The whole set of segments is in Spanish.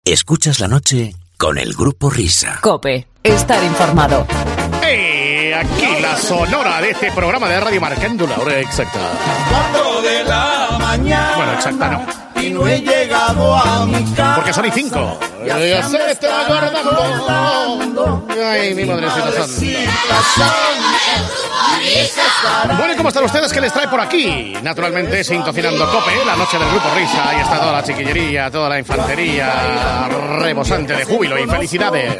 Escuchas la noche con el Grupo Risa. COPE, estar informado. Aquí la sonora de este programa de radio marcando la hora exacta. 4 de la mañana. Bueno, exacta no. Y no he llegado a mi casa. Porque son y 5. Ya se está guardando. Ay, mi madrecita santa. Bueno, ¿y cómo están ustedes? ¿Qué les trae por aquí? Naturalmente, sintonizando COPE, la noche del Grupo Risa. Ahí está toda la chiquillería, toda la infantería rebosante de júbilo y felicidades.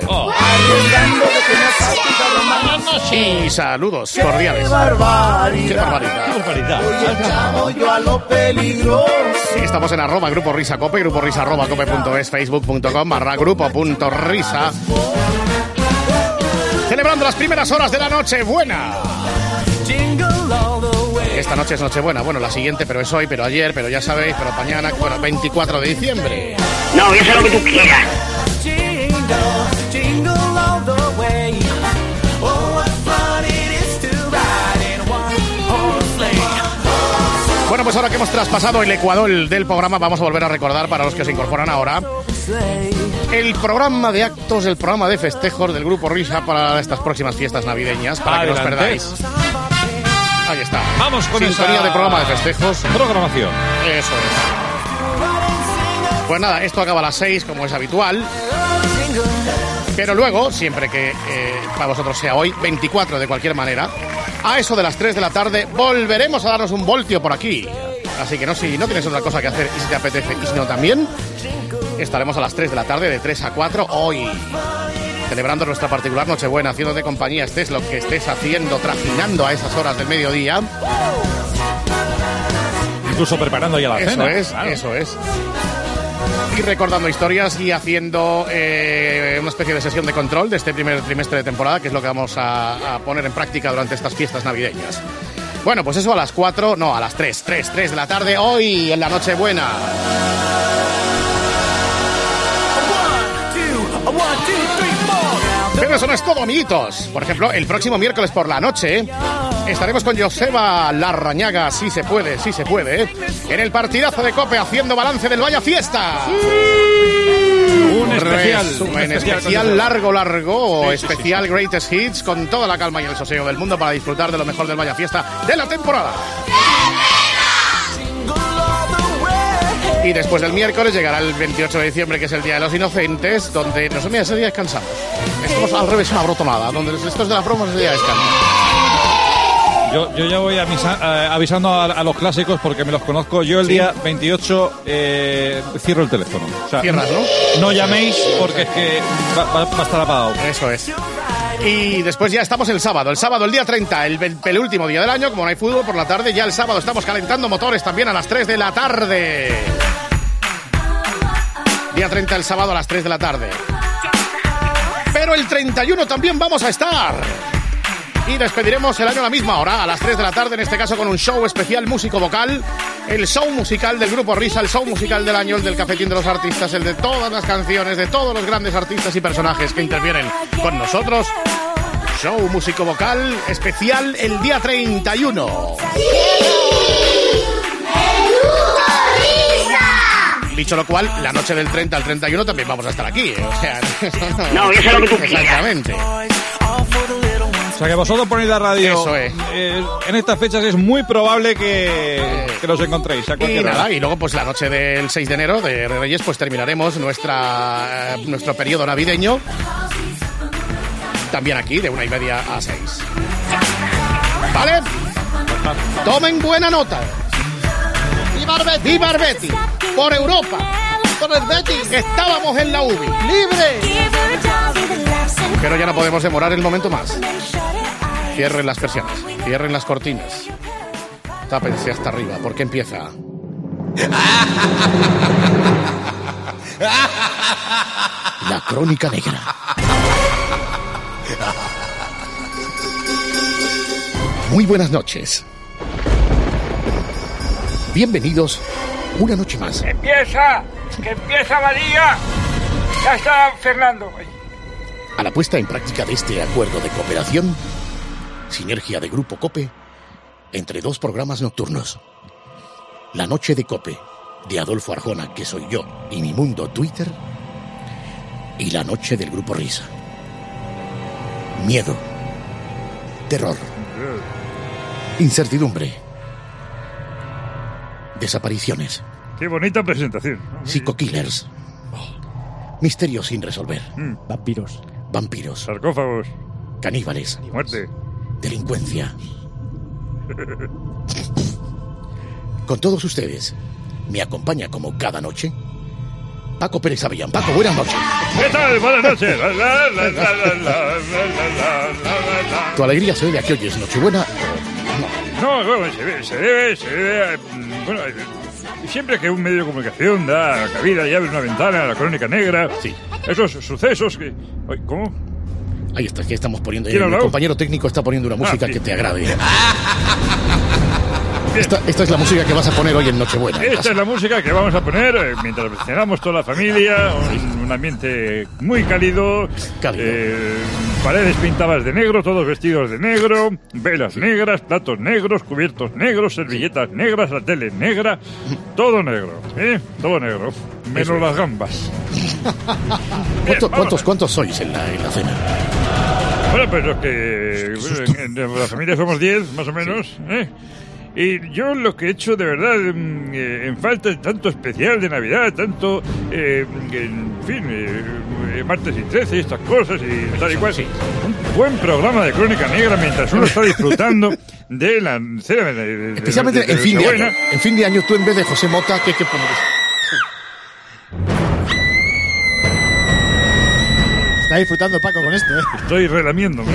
Y saludos cordiales. ¡Qué barbaridad! ¡Qué barbaridad! Hoy echamos yo a lo peligroso. Sí, estamos en @Grupo Risa COPE, Grupo Risa @cope.es, facebook.com/grupo.risa. Celebrando las primeras horas de la Nochebuena. Esta noche es Nochebuena, bueno, la siguiente, pero es hoy, pero ayer, pero ya sabéis, pero mañana, bueno, 24 de diciembre. No, yo sé lo que tú quieras. Bueno, pues ahora que hemos traspasado el ecuador del programa, vamos a volver a recordar para los que se incorporan ahora el programa de actos, el programa de festejos del Grupo Risa para estas próximas fiestas navideñas, para que no os perdáis. Ahí está. Vamos con sintonía esa de programa de festejos. Programación. Eso es. Pues nada, esto acaba a las 6 como es habitual. Pero luego, siempre que para vosotros sea hoy, 24 de cualquier manera, a eso de las 3 de la tarde volveremos a darnos un voltio por aquí. Así que no, si no tienes otra cosa que hacer y si te apetece y si no también, estaremos a las 3 de la tarde de 3 a 4 hoy, celebrando nuestra particular Nochebuena, haciéndote compañía, estés lo que estés haciendo, trajinando a esas horas del mediodía. Incluso preparando ya la cena. Eso es. Y recordando historias y haciendo una especie de sesión de control de este primer trimestre de temporada, que es lo que vamos a poner en práctica durante estas fiestas navideñas. Bueno, pues eso a las 4, no, a las 3 de la tarde, hoy en la Nochebuena. Pero eso no es todo, amiguitos. Por ejemplo, el próximo miércoles por la noche estaremos con Joseba Larrañaga, si se puede, en el partidazo de COPE haciendo balance del Vaya Fiesta. Un especial largo, especial Greatest Hits, con toda la calma y el sosiego del mundo para disfrutar de lo mejor del Vaya Fiesta de la temporada. Y después del miércoles llegará el 28 de diciembre, que es el Día de los Inocentes, donde ese día descansamos. Estamos al revés, una brotonada, donde después de la promo ese día descansa. Yo ya voy avisando a los clásicos porque me los conozco. Yo el día 28 cierro el teléfono. O sea, cierras, ¿no? No llaméis porque es que va a estar apagado. Eso es. Y después ya estamos el sábado, el día 30, el penúltimo día del año, como no hay fútbol por la tarde, ya el sábado estamos calentando motores también a las 3 de la tarde. Día 30 el sábado a las 3 de la tarde. Pero el 31 también vamos a estar. Y despediremos el año a la misma hora, a las 3 de la tarde, en este caso con un show especial músico-vocal, el show musical del Grupo Risa, el show musical del año, el del Cafetín de los Artistas, el de todas las canciones, de todos los grandes artistas y personajes que intervienen con nosotros. Show músico-vocal especial el día 31. Dicho lo cual, la noche del 30 al 31 también vamos a estar aquí. O sea, no, yo sé lo que tú quieras. Exactamente. O sea, que vosotros ponéis la radio. Eso es. En estas fechas es muy probable que los encontréis a cualquier hora. Y luego pues la noche del 6 de enero de Reyes pues terminaremos nuestro periodo navideño también aquí de 1:30 a 6. ¿Vale? Tomen buena nota. ¡Viva el Betis! Por Europa, por el Betis, estábamos en la UBI, libre. Pero ya no podemos demorar el momento más. Cierren las persianas, cierren las cortinas. Tápense hasta arriba, porque empieza. La Crónica Negra. Muy buenas noches. Bienvenidos una noche más. ¡Que empieza María! Ya está Fernando. A la puesta en práctica de este acuerdo de cooperación, sinergia de Grupo COPE, entre dos programas nocturnos. La noche de COPE, de Adolfo Arjona, que soy yo, y mi mundo Twitter, y la noche del Grupo Risa. Miedo, terror, incertidumbre, desapariciones, Qué bonita presentación. psico-killers, misterios sin resolver, vampiros, Sarcófagos. caníbales, Muerte. delincuencia. Con todos ustedes, me acompaña como cada noche Paco Pérez Avellán. Paco, buenas noches. ¿Qué tal? Buenas noches. ¿Tu alegría se debe a que hoy es Nochebuena? No, bueno, se debe, bueno, siempre que un medio de comunicación da cabida y abre una ventana a la crónica negra, Sí. Esos sucesos que... Ay, ¿cómo? Ahí está, que estamos poniendo. ¿Quién ha El hablado? compañero técnico está poniendo una música sí. que te agrade. Esta es la música que vas a poner hoy en Nochebuena. Esta es la música que vamos a poner mientras cenamos toda la familia, un ambiente muy cálido, Cálido. paredes pintadas de negro, todos vestidos de negro, velas negras, platos negros, cubiertos negros, servilletas negras, la tele negra, todo negro, todo negro, menos Eso es. las gambas. ¿Cuántos sois en la cena? Bueno, pues los que en la familia somos 10, más o menos, Y yo lo que he hecho de verdad en falta tanto especial de Navidad, tanto, en fin, martes y 13 y estas cosas y tal y cual. Sí. Un buen programa de Crónica Negra mientras uno está disfrutando de la cena de Especialmente en fin de Nochebuena. año. En fin de año, tú en vez de José Mota, ¿qué pones? Está disfrutando Paco con esto, ¿eh? Estoy relamiéndome.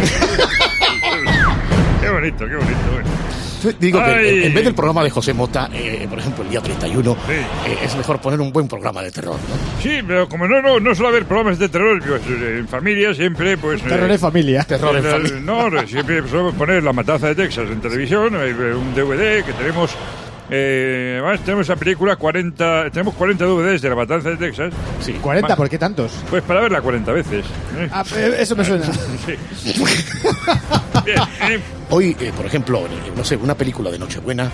Qué bonito, bueno. Digo Ay. que en vez del programa de José Mota, por ejemplo, el día 31, Sí. es mejor poner un buen programa de terror, ¿no? Sí, pero como no suele haber programas de terror, pues, en familia siempre, pues... Terror en familia. Terror en familia. No, siempre solemos poner La Matanza de Texas en televisión, un DVD que tenemos... además tenemos esa película, tenemos 40 DVDs de La Matanza de Texas. Sí. 40, ¿por qué tantos? Pues para verla 40 veces. Ah, eso me suena. Sí. Bien, Hoy, por ejemplo, no sé, una película de Nochebuena,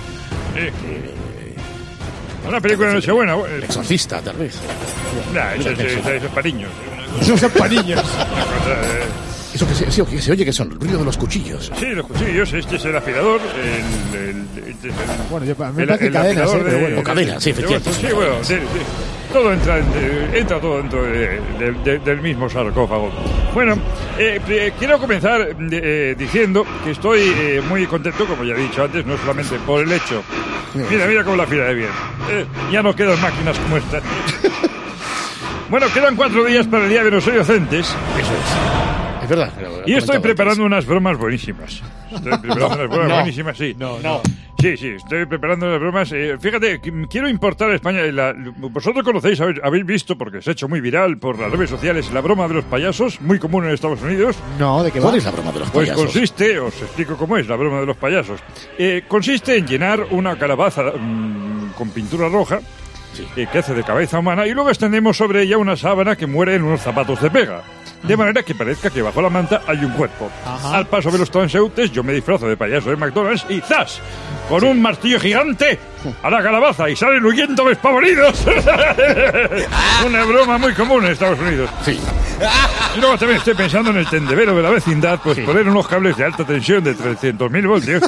una película de Nochebuena. El Exorcista, tal vez. Nah, eso es para niños. No son para niños. Eso que se oye que son el ruido de los cuchillos. Sí, los cuchillos, este es el afilador, Bueno, a mí me parece cadenas, afilador pero bueno. O cadenas, sí, efectivamente. Sí, bueno, sí. Todo entra todo dentro del mismo sarcófago. Bueno, quiero comenzar diciendo que estoy muy contento, como ya he dicho antes, no solamente por el hecho. Mira cómo la fila de bien. Ya no quedan máquinas como esta. Bueno, quedan 4 días para el Día de los Inocentes. Eso es. Es verdad. Y estoy preparando unas bromas buenísimas. Buenísimas, sí. No. Sí, estoy preparando las bromas. Fíjate, quiero importar a España. Vosotros conocéis, habéis visto, porque se ha hecho muy viral por las redes sociales, la broma de los payasos, muy común en Estados Unidos. No, ¿de qué va? ¿Cuál es la broma de los Pues payasos? consiste, os explico cómo es la broma de los payasos. Consiste en llenar una calabaza con pintura roja, que hace de cabeza humana, y luego extendemos sobre ella una sábana que muere en unos zapatos de pega. De manera que parezca que bajo la manta hay un cuerpo. Ajá. Al paso de los transeúntes, yo me disfrazo de payaso de McDonald's y ¡zas! Con un martillo gigante a la calabaza y salen huyendo despavoridos. Una broma muy común en Estados Unidos. Sí. Y luego también estoy pensando en el tendedero de la vecindad, pues poner unos cables de alta tensión de 300.000 voltios.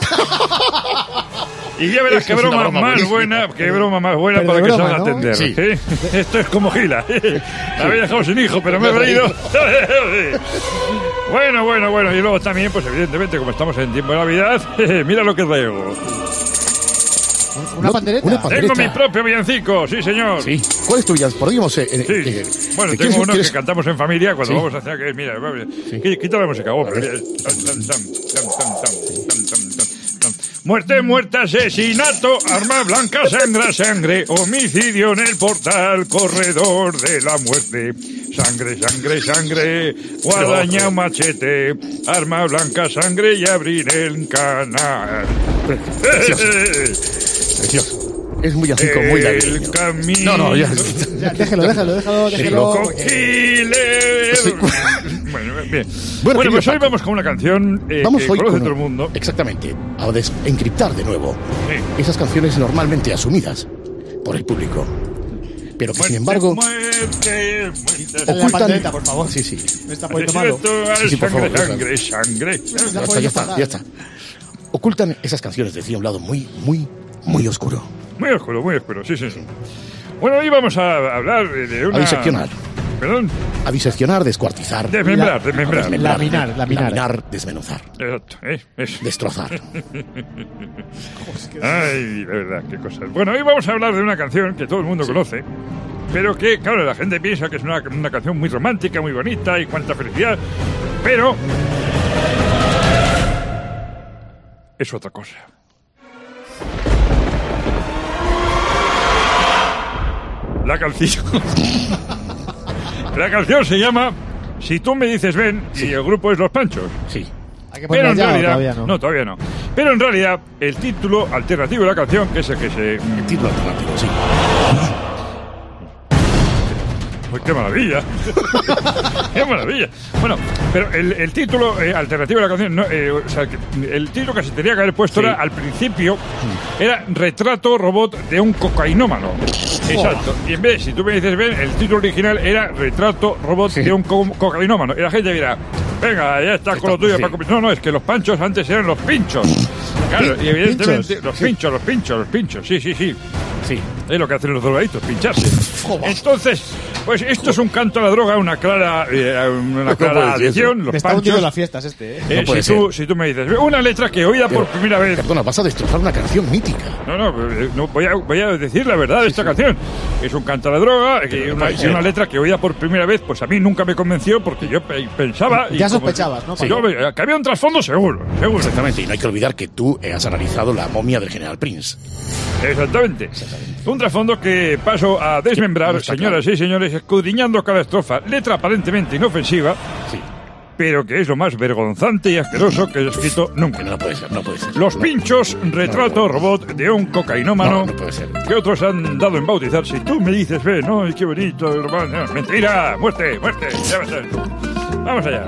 Y ya verás qué broma más buena, Pero para de que broma, salga a ¿no? atender. Sí. Esto es como Gila. La había dejado sin hijo, pero me he reído. Bueno. Y luego también, pues evidentemente, como estamos en tiempo de Navidad, mira lo que traigo. ¿Una pandereta? Una pandereta. Tengo mi propio villancico, sí señor. Sí. ¿Cuál es tu villancico? Podríamos... Sí. Bueno, tengo uno que cantamos en familia cuando Sí. vamos a hacer que es, mira, quita la música, Muerte, asesinato, arma blanca, sangre, homicidio en el portal, corredor de la muerte. Sangre, guadaña, machete, arma blanca, sangre y abrir el canal. Precioso. Es un villancico muy El navideño. camino. No, ya. Ya, déjalo. Killer. Sí. Bueno, bien. Bueno, querido Pues hoy Paco, vamos con una canción Vamos que hoy conoce con... todo el mundo. Exactamente. A encriptar de nuevo Sí. esas canciones normalmente asumidas por el público. pero que sin embargo Muerte. Dale la pandereta, por favor. Sí, sí. Me está poniendo malo. Sí, por favor, Sangre. Ya está. Ocultan esas canciones, decía, un lado muy oscuro. Muy oscuro, sí. Bueno, hoy vamos a hablar de una... A diseccionar. ¿Perdón? A diseccionar, descuartizar. Desmembrar. Laminar. Desmenuzar. Exacto, eso. Destrozar. Ay, de verdad, qué cosas. Bueno, hoy vamos a hablar de una canción que todo el mundo conoce, pero que, claro, la gente piensa que es una canción muy romántica, muy bonita y cuánta felicidad, pero... es otra cosa. La canción se llama Si tú me dices ven, y el grupo es Los Panchos. Sí. Hay que Pero ponerla en ya, realidad, ¿o todavía no? Todavía no. Pero en realidad, el título alternativo de la canción, que es el que se... El título alternativo, sí. ¡Uy, qué maravilla! ¡Qué maravilla! Bueno, pero el título alternativo de la canción, no, o sea, el título que se tenía que haber puesto era, al principio, era Retrato Robot de un cocainómano. Exacto. Y en vez de, si tú me dices ven, el título original era Retrato Robot de un cocainómano. Y la gente dirá, venga, ya está con lo tuyo. Sí. No, es que los panchos antes eran los pinchos. Claro, y evidentemente los pinchos, sí. Sí. Es lo que hacen los drogaditos, pincharse. Joder. Entonces, pues esto es un canto a la droga, una clara adicción. Los Me está hundiendo panchos. las fiestas ¿eh? No puede Si tú me dices, una letra que oída por primera vez. Perdona, vas a destrozar una canción mítica. No, voy a decir la verdad de esta canción. Es un canto a la droga, y una letra que oída por primera vez, pues a mí nunca me convenció porque yo pensaba... Ya sospechabas, ¿no? Sí, que había un trasfondo seguro. Exactamente, y no hay que olvidar que tú has analizado La momia del general Prince. Exactamente. Un trasfondo que paso a desmembrar, No está señoras y señores, escudriñando cada estrofa. Letra aparentemente inofensiva, Sí. pero que es lo más vergonzante y asqueroso que he escrito nunca. Que no puede ser. Los pinchos, retrato robot de un cocainómano, No puede ser. que otros han dado en bautizar. Si tú me dices, ve, no, qué bonito, hermano. Mentira, muerte, ya va a ser. Vamos allá.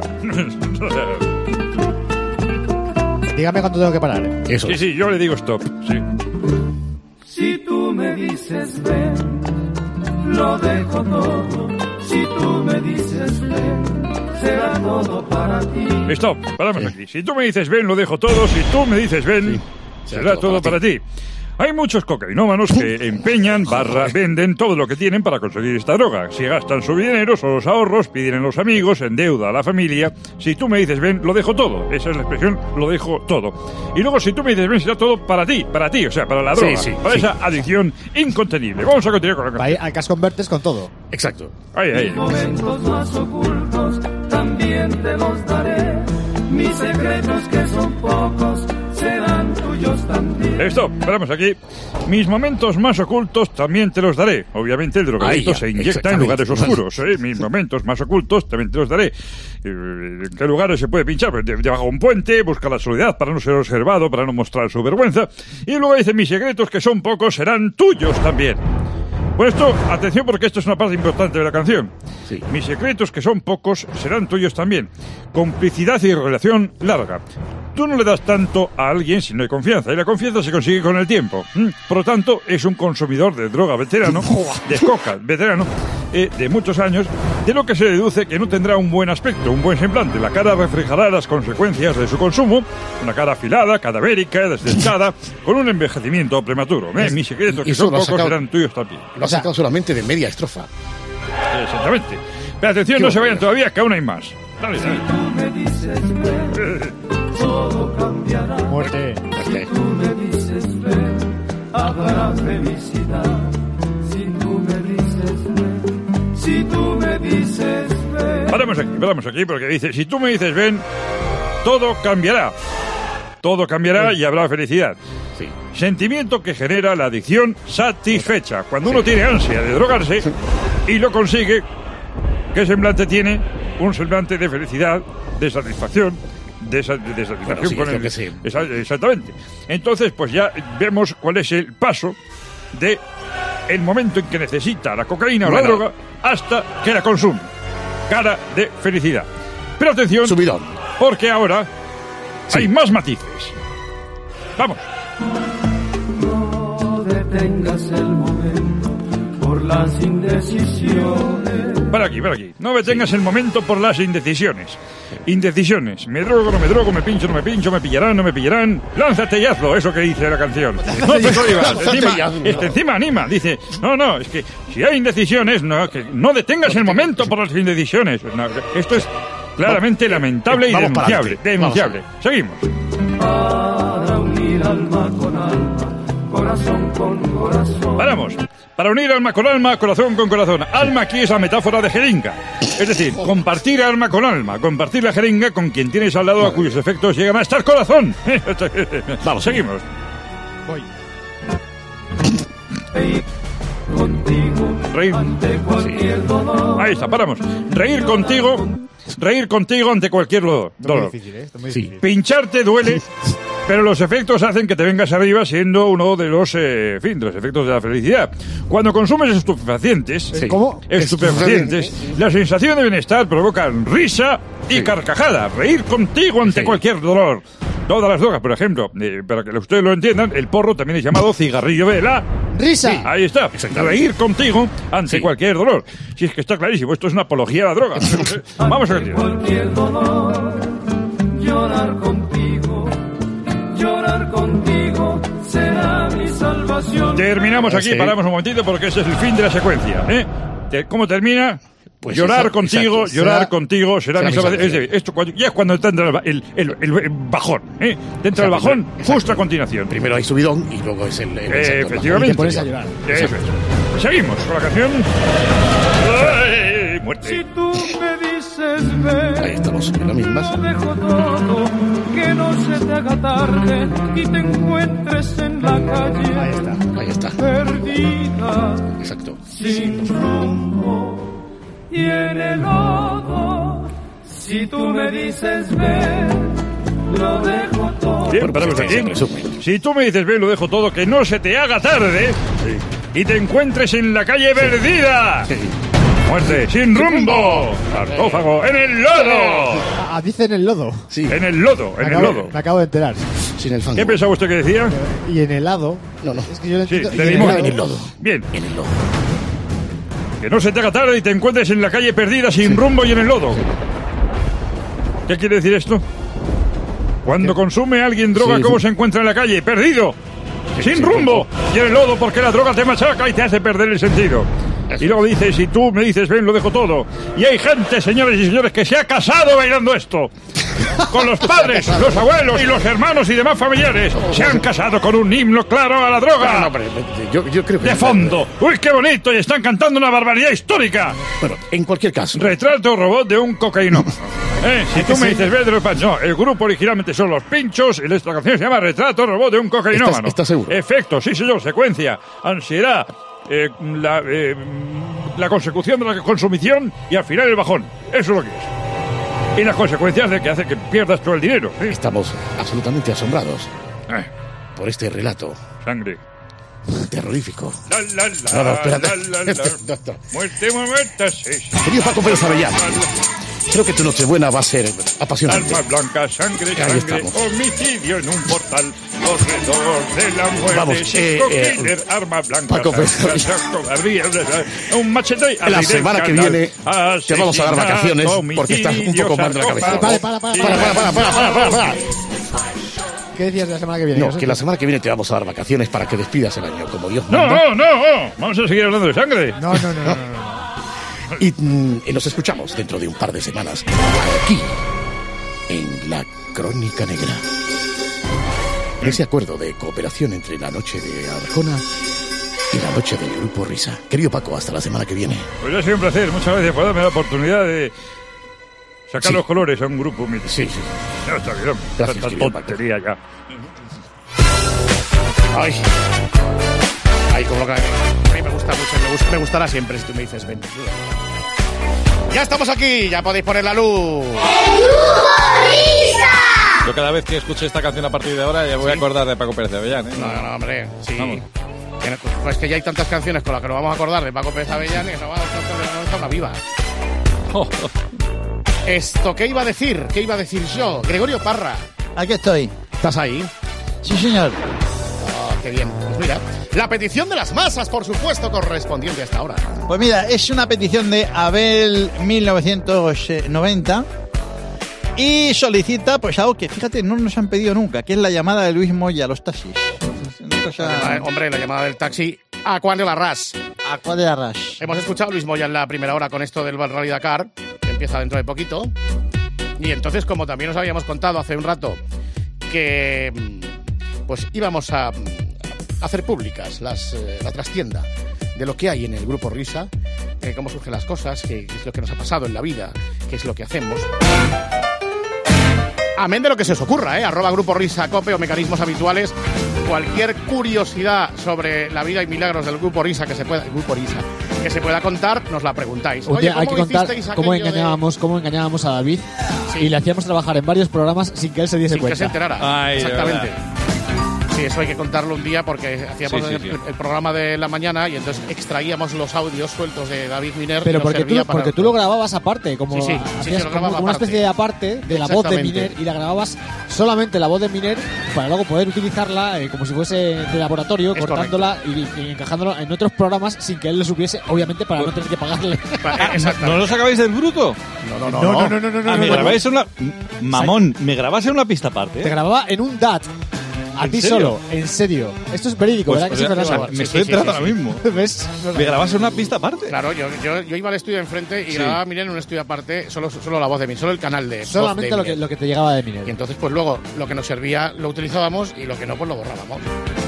Dígame cuánto tengo que parar. Eso. Sí, yo le digo stop, sí. Si tú me dices ven, lo dejo todo. Si tú me dices ven, será todo para ti. Stop, paramos aquí. Si tú me dices ven, lo dejo todo. Si tú me dices ven, será todo para ti. Hay muchos cocainómanos que empeñan, venden todo lo que tienen para conseguir esta droga. Si gastan su dinero, son los ahorros, piden a los amigos, endeuda a la familia. Si tú me dices ven, lo dejo todo. Esa es la expresión, lo dejo todo. Y luego si tú me dices ven, será todo para ti, o sea, para la droga, para esa adicción incontenible. Vamos a continuar con la canción. Ahí al cas convertes con todo. Exacto. Ahí. Momentos más ocultos también te los daré. Mis secretos que son pocos serán tuyos también. Stop, paramos aquí. Mis momentos más ocultos también te los daré. Obviamente el drogadicto se inyecta en lugares oscuros. Mis momentos más ocultos también te los daré. ¿En qué lugares se puede pinchar? Pues debajo de un puente, busca la soledad para no ser observado, para no mostrar su vergüenza. Y luego dice, mis secretos que son pocos serán tuyos también. Bueno, atención porque esto es una parte importante de la canción. Sí. Mis secretos, que son pocos, serán tuyos también. Complicidad y relación larga. Tú no le das tanto a alguien si no hay confianza, y la confianza se consigue con el tiempo. Por lo tanto, es un consumidor de droga veterano, de coca veterano, de muchos años, de lo que se deduce que no tendrá un buen aspecto, un buen semblante. La cara reflejará las consecuencias de su consumo, una cara afilada, cadavérica, desdentada, con un envejecimiento prematuro. Mis secretos, que son pocos, serán tuyos también. Lo has sacado solamente de media estrofa. Exactamente. Pero atención, no se vayan todavía, que aún hay más. Dale. Todo cambiará. Muerte. Si tú me dices ven, habrá felicidad. Si tú me dices ven, si tú me dices ven. Paramos aquí, porque dice, si tú me dices ven, todo cambiará. Todo cambiará y habrá felicidad. Sí. Sentimiento que genera la adicción satisfecha. Cuando uno tiene ansia de drogarse y lo consigue, ¿qué semblante tiene? Un semblante de felicidad, de satisfacción, de satisfacción con el... Exactamente. Entonces, pues ya vemos cuál es el paso de el momento en que necesita la cocaína o la droga hasta que la consume. Cara de felicidad. Pero atención, Subidón. porque ahora hay más matices. Vamos. No detengas el momento, por las indecisiones. Para aquí. No me tengas el momento por las indecisiones. Indecisiones. Me drogo, no me drogo, me pincho, no me pincho, me pillarán, no me pillarán. Lánzate y hazlo, eso que dice la canción. No te prohíbas. Encima anima. Dice, no, es que si hay indecisiones, que no detengas el momento por las indecisiones. No, esto es claramente lamentable y denunciable. Seguimos. Para unir alma con alma, corazón con corazón. Paramos. Para unir alma con alma, corazón con corazón. Alma aquí es la metáfora de jeringa. Es decir, compartir alma con alma. Compartir la jeringa con quien tienes al lado a cuyos efectos llegan a estar corazón. Vamos, seguimos. Voy. Reír ante cualquier dolor. Ahí está, paramos. Reír contigo ante cualquier dolor. Esto es muy difícil, ¿eh? Esto es muy difícil. Pincharte duele, pero los efectos hacen que te vengas arriba, siendo uno de los, de los efectos de la felicidad. Cuando consumes estupefacientes, ¿cómo? La sensación de bienestar provoca risa y carcajada. Reír contigo ante cualquier dolor. Todas las drogas, por ejemplo, para que ustedes lo entiendan, el porro también es llamado cigarrillo de la risa. Sí, ahí está. Reír contigo ante cualquier dolor. Si es que está clarísimo, esto es una apología a la droga. Vamos a continuar. Cualquier dolor, llorar contigo será mi salvación. Terminamos aquí, paramos un momentito porque ese es el fin de la secuencia. ¿Cómo termina? Pues llorar contigo será mi salvación. Esto ya es cuando te entra el bajón. Te entra el bajón justo a continuación. Primero hay subidón y luego es el efectivamente. Y te pones a llorar. Seguimos con la canción. Muerte. Si tú me dices ven, ahí estamos en la misma. Dejo todo, que no se te haga tarde y te encuentres en la calle. Ahí está. Perdida. Exacto. Sin rumbo y en el lodo. Si tú me dices ven, lo dejo todo. Bien, paramos aquí. Si tú me dices ven, lo dejo todo, que no se te haga tarde y te encuentres en la calle perdida. Muerte, sin rumbo, sarcófago, en el lodo. Dice en el lodo. Sí. En el lodo. Me acabo de enterar. Sin el fango. ¿Qué pensaba usted que decía? Y en el lado. No. Es que yo Sí, en el lodo. Bien. En el lodo. Que no se te haga tarde y te encuentres en la calle perdida, sin rumbo y en el lodo. ¿Qué quiere decir esto? Cuando consume alguien droga, ¿cómo se encuentra en la calle? Perdido, sin rumbo y en el lodo, porque la droga te machaca y te hace perder el sentido. Y luego dice, si tú me dices ven, lo dejo todo. Y hay gente, señores y señores, que se ha casado bailando esto. Con los padres, los abuelos y los hermanos y demás familiares. Se han casado con un himno claro a la droga. No, pero yo creo que... De fondo. ¡Uy, qué bonito! Y están cantando una barbaridad histórica. Bueno, en cualquier caso. Retrato robot de un cocainómano. Si tú me dices ven, no, el grupo originalmente son Los Pinchos y esta canción se llama Retrato robot de un cocainómano. ¿Estás seguro? Efecto, sí señor, secuencia, ansiedad, la consecución de la consumición y al final el bajón. Eso es lo que es. Y las consecuencias de que hace que pierdas todo el dinero. Estamos absolutamente asombrados por este relato. Sangre. Terrorífico. No, espérate. Muerte, sí. Querido Paco Pérez Avellán, creo que tu Nochebuena va a ser apasionante. Alma blanca, sangre, homicidio en un portal, corredor de la muerte. Vamos, killer, arma blanca, Paco Pérez un machete. La semana que viene te vamos a dar vacaciones porque estás un poco mal de la cabeza. Para. ¿Qué decías de la semana que viene? No, que la semana que viene te vamos a dar vacaciones para que despidas el año, como Dios manda. No. Vamos a seguir hablando de sangre. No. Y nos escuchamos dentro de un par de semanas aquí, en La Crónica Negra. Ese acuerdo de cooperación entre la noche de Arjona y la noche del Grupo Risa. Querido Paco, hasta la semana que viene. Pues ha sido un placer. Muchas gracias por darme la oportunidad de sacar los colores a un grupo mítico. Sí. No, está bien. Gracias, tanta tontería ya. Ay, como lo que a mí me gusta mucho, me gustará siempre si tú me dices ven. Ya estamos aquí, ya podéis poner la luz. ¡El Grupo Risa! Yo cada vez que escuche esta canción a partir de ahora ya voy a acordar de Paco Pérez de Avellán. No, hombre, sí. Vamos. Pues que ya hay tantas canciones con las que nos vamos a acordar de Paco Pérez Avellán y no va a estar una viva. Esto, ¿qué iba a decir? ¿Qué iba a decir yo? Gregorio Parra. Aquí estoy. ¿Estás ahí? Sí, señor. qué bien. Pues mira, la petición de las masas, por supuesto, correspondiente a esta hora. Pues mira, es una petición de Abel 1990 y solicita pues algo que, fíjate, no nos han pedido nunca, que es la llamada de Luis Moya a los taxis. Hombre, la llamada del taxi a Juan de la Ras. Hemos escuchado a Luis Moya en la primera hora con esto del Rally Dakar, que empieza dentro de poquito. Y entonces, como también os habíamos contado hace un rato, que pues íbamos a hacer públicas la trastienda de lo que hay en el Grupo Risa, cómo surgen las cosas, qué es lo que nos ha pasado en la vida, qué es lo que hacemos. Amén de lo que se os ocurra, @ Grupo Risa Cope o mecanismos habituales. Cualquier curiosidad sobre la vida y milagros del Grupo Risa que se pueda contar, nos la preguntáis. Oye, hay que contar cómo engañábamos a David y le hacíamos trabajar en varios programas sin que él se diese cuenta. Sin que se enterara. Ay, exactamente. Sí, eso hay que contarlo un día porque hacíamos el programa de la mañana y entonces extraíamos los audios sueltos de David Miner. Pero porque tú lo grababas aparte, como hacías como una especie de aparte de la voz de Miner, y la grababas solamente la voz de Miner para luego poder utilizarla como si fuese de laboratorio, cortándola y encajándola en otros programas sin que él lo supiese, obviamente para no tener que pagarle. ¿No lo sacabais del bruto? No. ¿Me grabáis en una... Mamón, ¿me grabás en una pista aparte? Te grababa en un DAT. A ti solo, en serio. Esto es verídico, pues, ¿verdad? Que o sea, me estoy entrando ahora mismo. ¿Ves? ¿Me grabas en una pista aparte? Claro, yo iba al estudio enfrente y grababa a Miner en un estudio aparte, solo la voz de Miner, solo el canal de solamente voz de lo que te llegaba de Miner. Y entonces, pues luego, lo que nos servía lo utilizábamos y lo que no, pues lo borrábamos.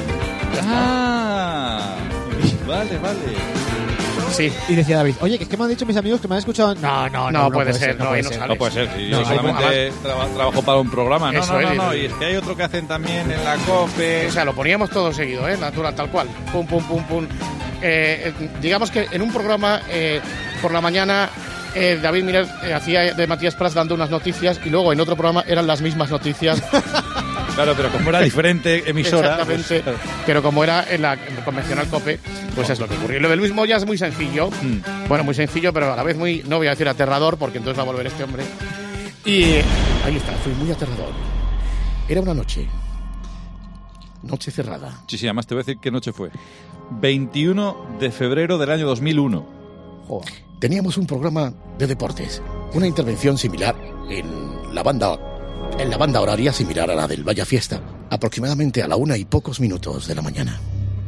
Vale. Sí. Y decía David, oye, que es que me han dicho mis amigos que me han escuchado. No puede ser. No puede ser. Si yo solamente trabajo para un programa. No. Y es que hay otro que hacen también en la COPE. O sea, lo poníamos todo seguido, natural, tal cual. Pum. Digamos que en un programa por la mañana David Miner hacía de Matías Prats dando unas noticias y luego en otro programa eran las mismas noticias. Claro, pero como era diferente emisora... Exactamente, pues, pero como era en la convencional COPE, pues es lo que ocurrió. Lo de Luis Moya es muy sencillo. Bueno, muy sencillo, pero a la vez muy, no voy a decir aterrador, porque entonces va a volver este hombre. Y ahí está, fue muy aterrador. Era una noche cerrada. Sí, además te voy a decir qué noche fue. 21 de febrero del año 2001. Joder. Teníamos un programa de deportes, una intervención similar en la banda horaria similar a la del Vaya Fiesta, aproximadamente a la 1 y pocos minutos de la mañana.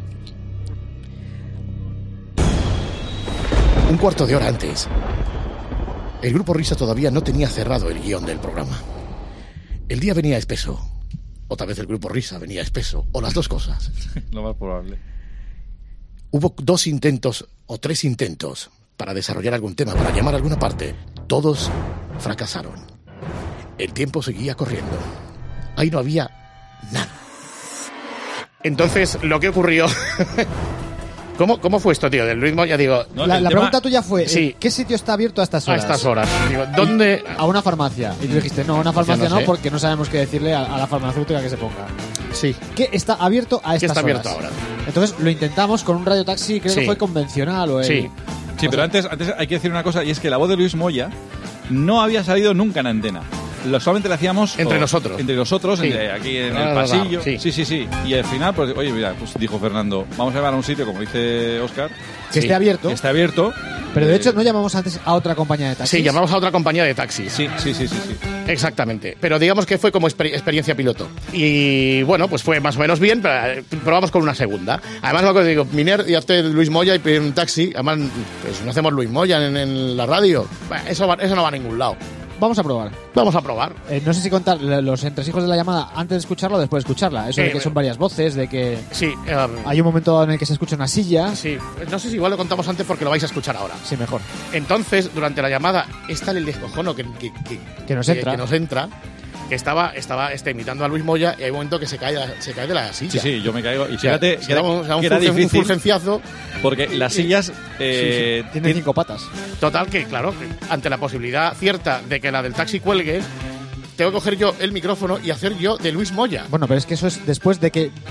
Un cuarto de hora antes, el Grupo Risa todavía no tenía cerrado el guión del programa. El día venía espeso, o tal vez el Grupo Risa venía espeso, o las dos cosas. Lo más probable. Hubo 2 intentos o 3 intentos para desarrollar algún tema, para llamar a alguna parte. Todos fracasaron. El tiempo seguía corriendo. Ahí no había nada. Entonces, lo que ocurrió... ¿Cómo fue esto, tío? Del ritmo, ya digo... No, la pregunta tuya fue, ¿qué sitio está abierto a estas horas? A estas horas. Digo, ¿dónde...? A una farmacia. Y tú dijiste, no, a una farmacia no, porque no sabemos qué decirle a la farmacéutica que se ponga. Sí. ¿Qué está abierto a estas horas? ¿Qué está abierto ahora? Entonces, lo intentamos con un radiotaxi, creo que fue convencional. Sí, pero antes hay que decir una cosa, y es que la voz de Luis Moya no había salido nunca en antena. Solamente la hacíamos entre nosotros, sí. Aquí en el pasillo. Sí. Y al final, pues, oye, mira, pues dijo Fernando, vamos a llevar a un sitio, como dice Óscar, que esté abierto. Que esté abierto. Pero de hecho, ¿no llamamos antes a otra compañía de taxis? Sí, llamamos a otra compañía de taxis. Sí. Exactamente. Pero digamos que fue como experiencia piloto. Y bueno, pues fue más o menos bien, pero probamos con una segunda. Además, lo que digo, Miner y hazte Luis Moya y pedir un taxi. Además, pues no hacemos Luis Moya en la radio. Eso no va a ningún lado. Vamos a probar. No sé si contar los entresijos de la llamada antes de escucharla o después de escucharla. Eso de que son varias voces, de que hay un momento en el que se escucha una silla. Sí, no sé si igual lo contamos antes porque lo vais a escuchar ahora. Sí, mejor. Entonces, durante la llamada, está el descojono que nos entra. Que estaba imitando a Luis Moya y hay un momento que se cae de la silla. Sí, yo me caigo. Y fíjate que era difícil. Un fulgenciazo. Porque las sillas... tienen 5 patas. Total, que claro, ante la posibilidad cierta de que la del taxi cuelgue, tengo que coger yo el micrófono y hacer yo de Luis Moya. Bueno, pero es que eso es después de que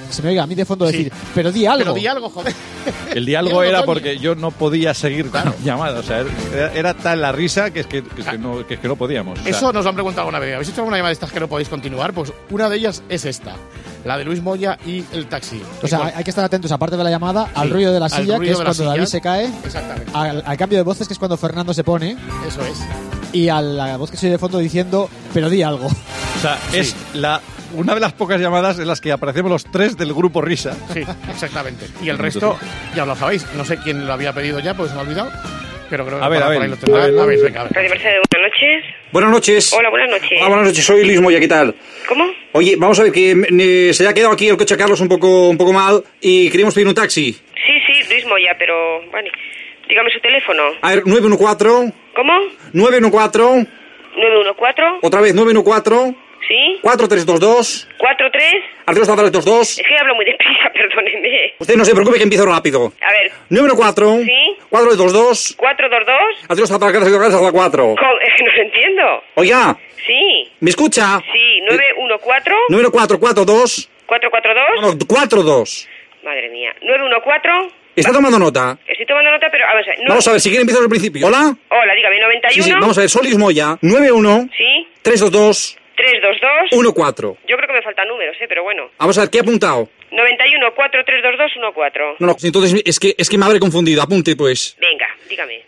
se me oiga a mí de fondo decir, pero di algo. Pero di algo, joder. El diálogo era porque yo no podía seguir con la llamada. O sea, era tal la risa que es que no podíamos. O sea, eso nos lo han preguntado alguna vez. ¿Habéis hecho alguna llamada de estas que no podéis continuar? Pues una de ellas es esta. La de Luis Moya y el taxi. O sea, hay que estar atentos, aparte de la llamada, al ruido de la silla, que es cuando David se cae. Exactamente. Al cambio de voces, que es cuando Fernando se pone. Eso es. Y a la voz que se oye de fondo diciendo, pero di algo. O sea, es una de las pocas llamadas en las que aparecemos los tres del grupo Risa. Sí, exactamente. Y el resto, ya lo sabéis. No sé quién lo había pedido ya, pues se me ha olvidado. Pero creo que por ahí lo tendrá. A ver, venga. Radio Mercedes, buenas noches. Buenas noches. Hola, buenas noches. Hola, buenas noches. Soy Luis Moya, ¿qué tal? ¿Cómo? Oye, vamos a ver, que se ha quedado aquí el coche Carlos un poco mal y queríamos pedir un taxi. Sí, Luis Moya, pero... Vale. Dígame su teléfono. A ver, 914... ¿Cómo? 914... 914... Otra vez, 914... ¿Sí? 4322... 43... Arturo 422... Es que hablo muy deprisa, perdóneme. Usted no se preocupe que empiezo rápido. A ver... 914... ¿Sí? 422... 422... Arturo 422... Es que no lo entiendo. Oiga. Sí. ¿Me escucha? Sí, 914... 94442... 442... No, 42. Madre mía. 914... ¿Está tomando nota? Estoy tomando nota, pero vamos a ver. Vamos a ver, si quiere empiezo desde el principio. ¿Hola? Hola, dígame, 91... Sí, vamos a ver, soy Luis Moya. 91... Sí. 322... 322... 14. Yo creo que me faltan números, pero bueno. Vamos a ver, ¿qué he apuntado? 91 4322 14. No, entonces es que me habré confundido. Apunte, pues. Venga, dígame.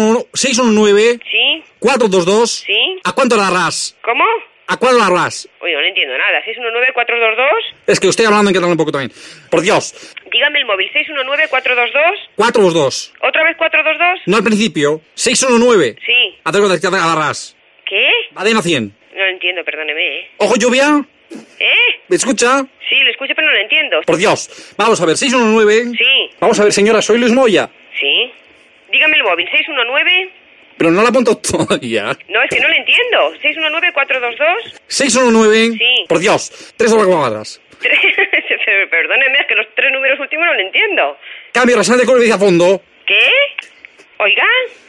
619... Sí. 422... Sí. ¿A cuánto la ras? ¿Cómo? ¿A cuánto la ras? Oye, no le entiendo nada. 619 422... Es que estoy hablando en catalán un poco también. Por Dios. Dígame el móvil. 619 422... 422. ¿Otra vez 422? No al principio. 619. Sí. A la ras. ¿Qué? Adena 100. No lo entiendo, perdóneme, ¿Ojo lluvia? ¿Me escucha? Sí, le escucho, pero no lo entiendo. Por Dios. Vamos a ver, 619. Sí. Vamos a ver, señora, soy Luis Moya. Sí. Dígame el móvil. 619... Pero no la apunto todavía. No, es que no le entiendo. 619 422... 619. Sí. Por Dios. 3 cuadras. Perdóneme, es que los 3 números últimos no lo entiendo. Cambio rasante con el dice a fondo. ¿Qué? Oiga.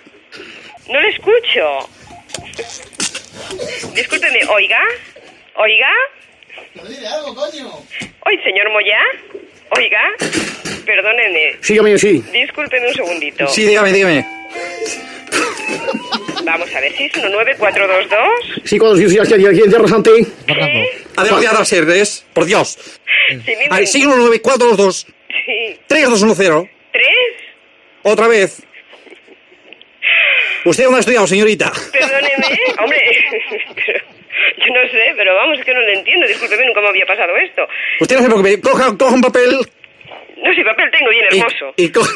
No le escucho. Discúlpeme, oiga. ¿Oiga? Dile algo, coño. Oye, señor Moya. Oiga. Perdóneme. Sígame, sí. Discúlpeme un segundito. Sí, dígame. Vamos a ver, 619 422. Sí, cuando sí, aquí rasante. ¿Qué? Adelante, Serres. Por Dios. Sí, 619 422. Sí. 3210. ¿3? Otra vez. ¿Usted dónde ha estudiado, señorita? Perdóneme, hombre, yo no sé, pero vamos, es que no lo entiendo. Discúlpeme, nunca me había pasado esto. Usted no se preocupe, coja un papel. No, si papel tengo bien hermoso.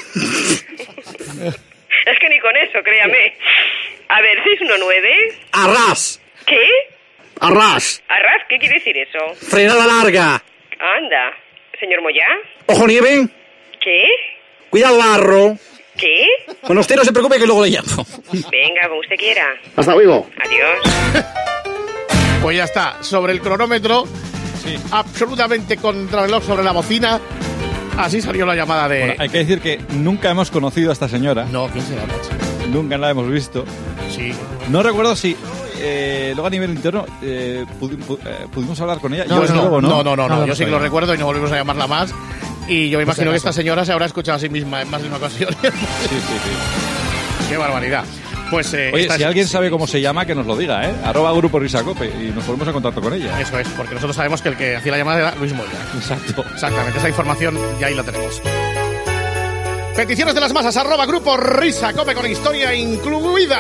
Es que ni con eso, créame. A ver, 619... Arras. ¿Qué? Arras. ¿Arras? ¿Qué quiere decir eso? Frenada larga. Anda. ¿Señor Moya? Ojo nieve. ¿Qué? Cuidado barro. ¿Qué? Bueno, usted no se preocupe que luego le llamo. Venga, como usted quiera. Hasta luego. Adiós. Pues ya está, sobre el cronómetro, sí. Absolutamente contrarreloj sobre la bocina. Así salió la llamada de... Bueno, hay que decir que nunca hemos conocido a esta señora. No, ¿quién será, macho? Nunca la hemos visto. Sí. No recuerdo si luego a nivel interno pudimos hablar con ella. No, yo sí que lo recuerdo y no volvimos a llamarla más. Y yo me imagino que esta señora se habrá escuchado a sí misma en más de una ocasión. Sí. Qué barbaridad. Pues, oye, si alguien sabe cómo se llama, que nos lo diga, ¿eh? @Grupo Risacope y nos ponemos en contacto con ella. Eso es, porque nosotros sabemos que el que hacía la llamada era Luis Moya. Exacto. Exactamente, esa información ya ahí la tenemos. Peticiones de las masas, @Grupo Risacope con historia incluida.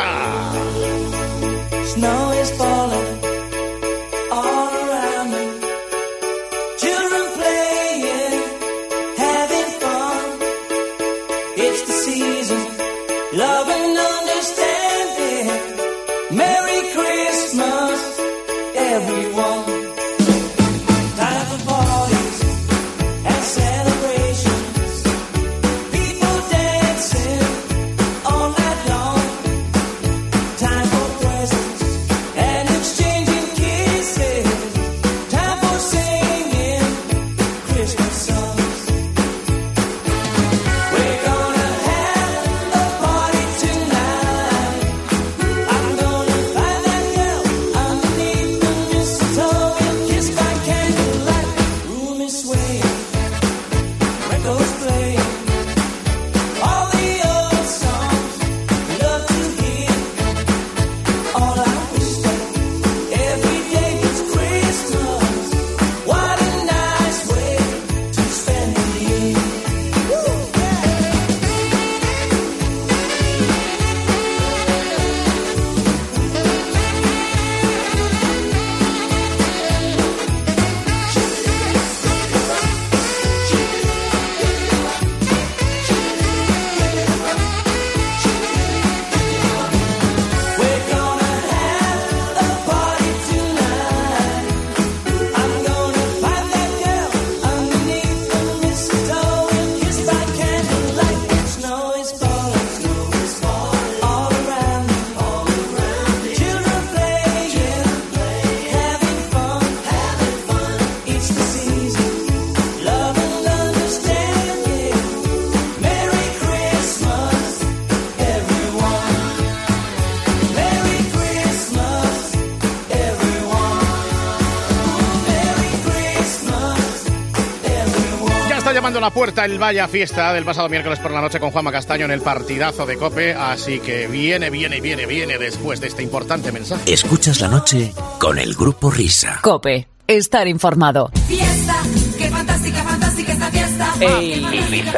Snow is falling all around me. Children playing, having fun. It's the season, love and understanding. Merry Christmas, everyone. Time for parties and celebrations. People dancing all night long. Time for presents and exchanging kisses. Time for singing Christmas songs. We're gonna have a party tonight. I'm gonna find that girl underneath the mistletoe. llamando a la puerta el Vaya Fiesta del pasado miércoles por la noche con Juanma Castaño en el partidazo de COPE, así que viene después de este importante mensaje. Escuchas la noche con el Grupo Risa. COPE, estar informado. Fiesta, qué fantástica esta fiesta. ¡Ey!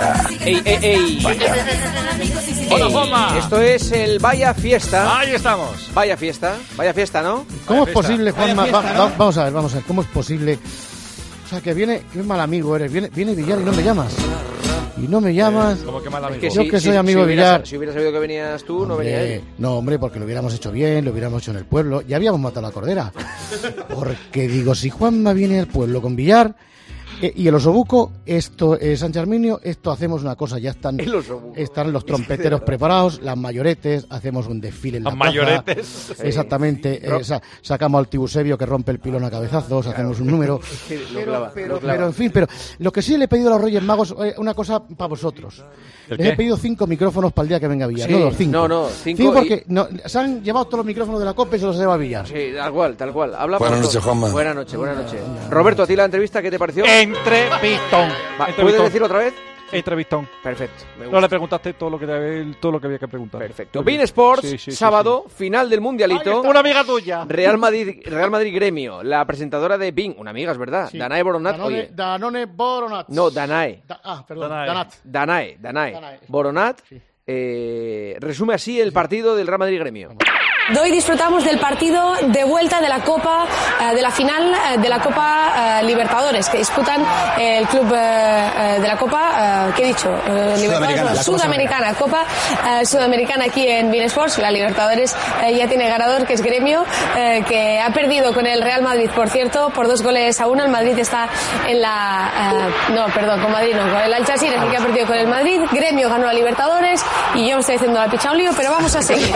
¡Ey! Hola, Juanma. Esto es el Vaya Fiesta. Ahí estamos. Vaya Fiesta, ¿no? ¿Cómo es posible, Juanma? Vamos a ver, ¿cómo es posible? O sea, que viene, qué mal amigo eres, viene Villar y no me llamas. Y no me llamas. ¿Cómo que mal amigo? Es que yo que soy amigo de Villar. Si hubiera sabido que venías tú, no venía él. No, hombre, porque lo hubiéramos hecho bien, lo hubiéramos hecho en el pueblo. Ya habíamos matado a la cordera. Porque digo, si Juanma viene al pueblo con Villar y el osobuco, esto es San Charminio, esto hacemos una cosa, ya están los trompeteros preparados, las mayoretes, hacemos un desfile en la plaza. Las mayoretes. Exactamente, sacamos al Tibusebio que rompe el pilón a cabezazos, hacemos un número. Pero en fin, pero lo que sí le he pedido a los Reyes Magos, una cosa para vosotros. Les he pedido 5 micrófonos para el día que venga Villar, no 5. No, 5 porque se han llevado todos los micrófonos de la COPE y se los lleva Villar. Sí, tal cual. Buenas noches, Juanma. Buenas noches. Roberto, ¿a ti la entrevista qué te pareció? Entrevistón. ¿Puedes decirlo otra vez? Entrevistón. Perfecto. No le preguntaste todo lo que había que preguntar. Perfecto. Bein Sports, sábado, final del Mundialito. Una amiga tuya. Real Madrid Gremio. La presentadora de Bein, una amiga, es verdad. Sí. Danae Boronat. Danone Boronat. No, Danae. Perdón. Danae. Boronat. Sí. Resume así el partido del Real Madrid Gremio. Hoy disfrutamos del partido de vuelta de la Copa, de la final de la Copa Libertadores, que disputan el club de la Copa, ¿qué he dicho? Sudamericana. Copa Sudamericana aquí en Bein Sports. La Libertadores ya tiene ganador, que es Gremio, que ha perdido con el Real Madrid, por cierto, por 2-1. El Madrid está en la... con Madrid no, con el Al-Chassir es el que ha perdido con el Madrid. Gremio ganó a Libertadores y yo me estoy haciendo la picha un lío, pero vamos a seguir.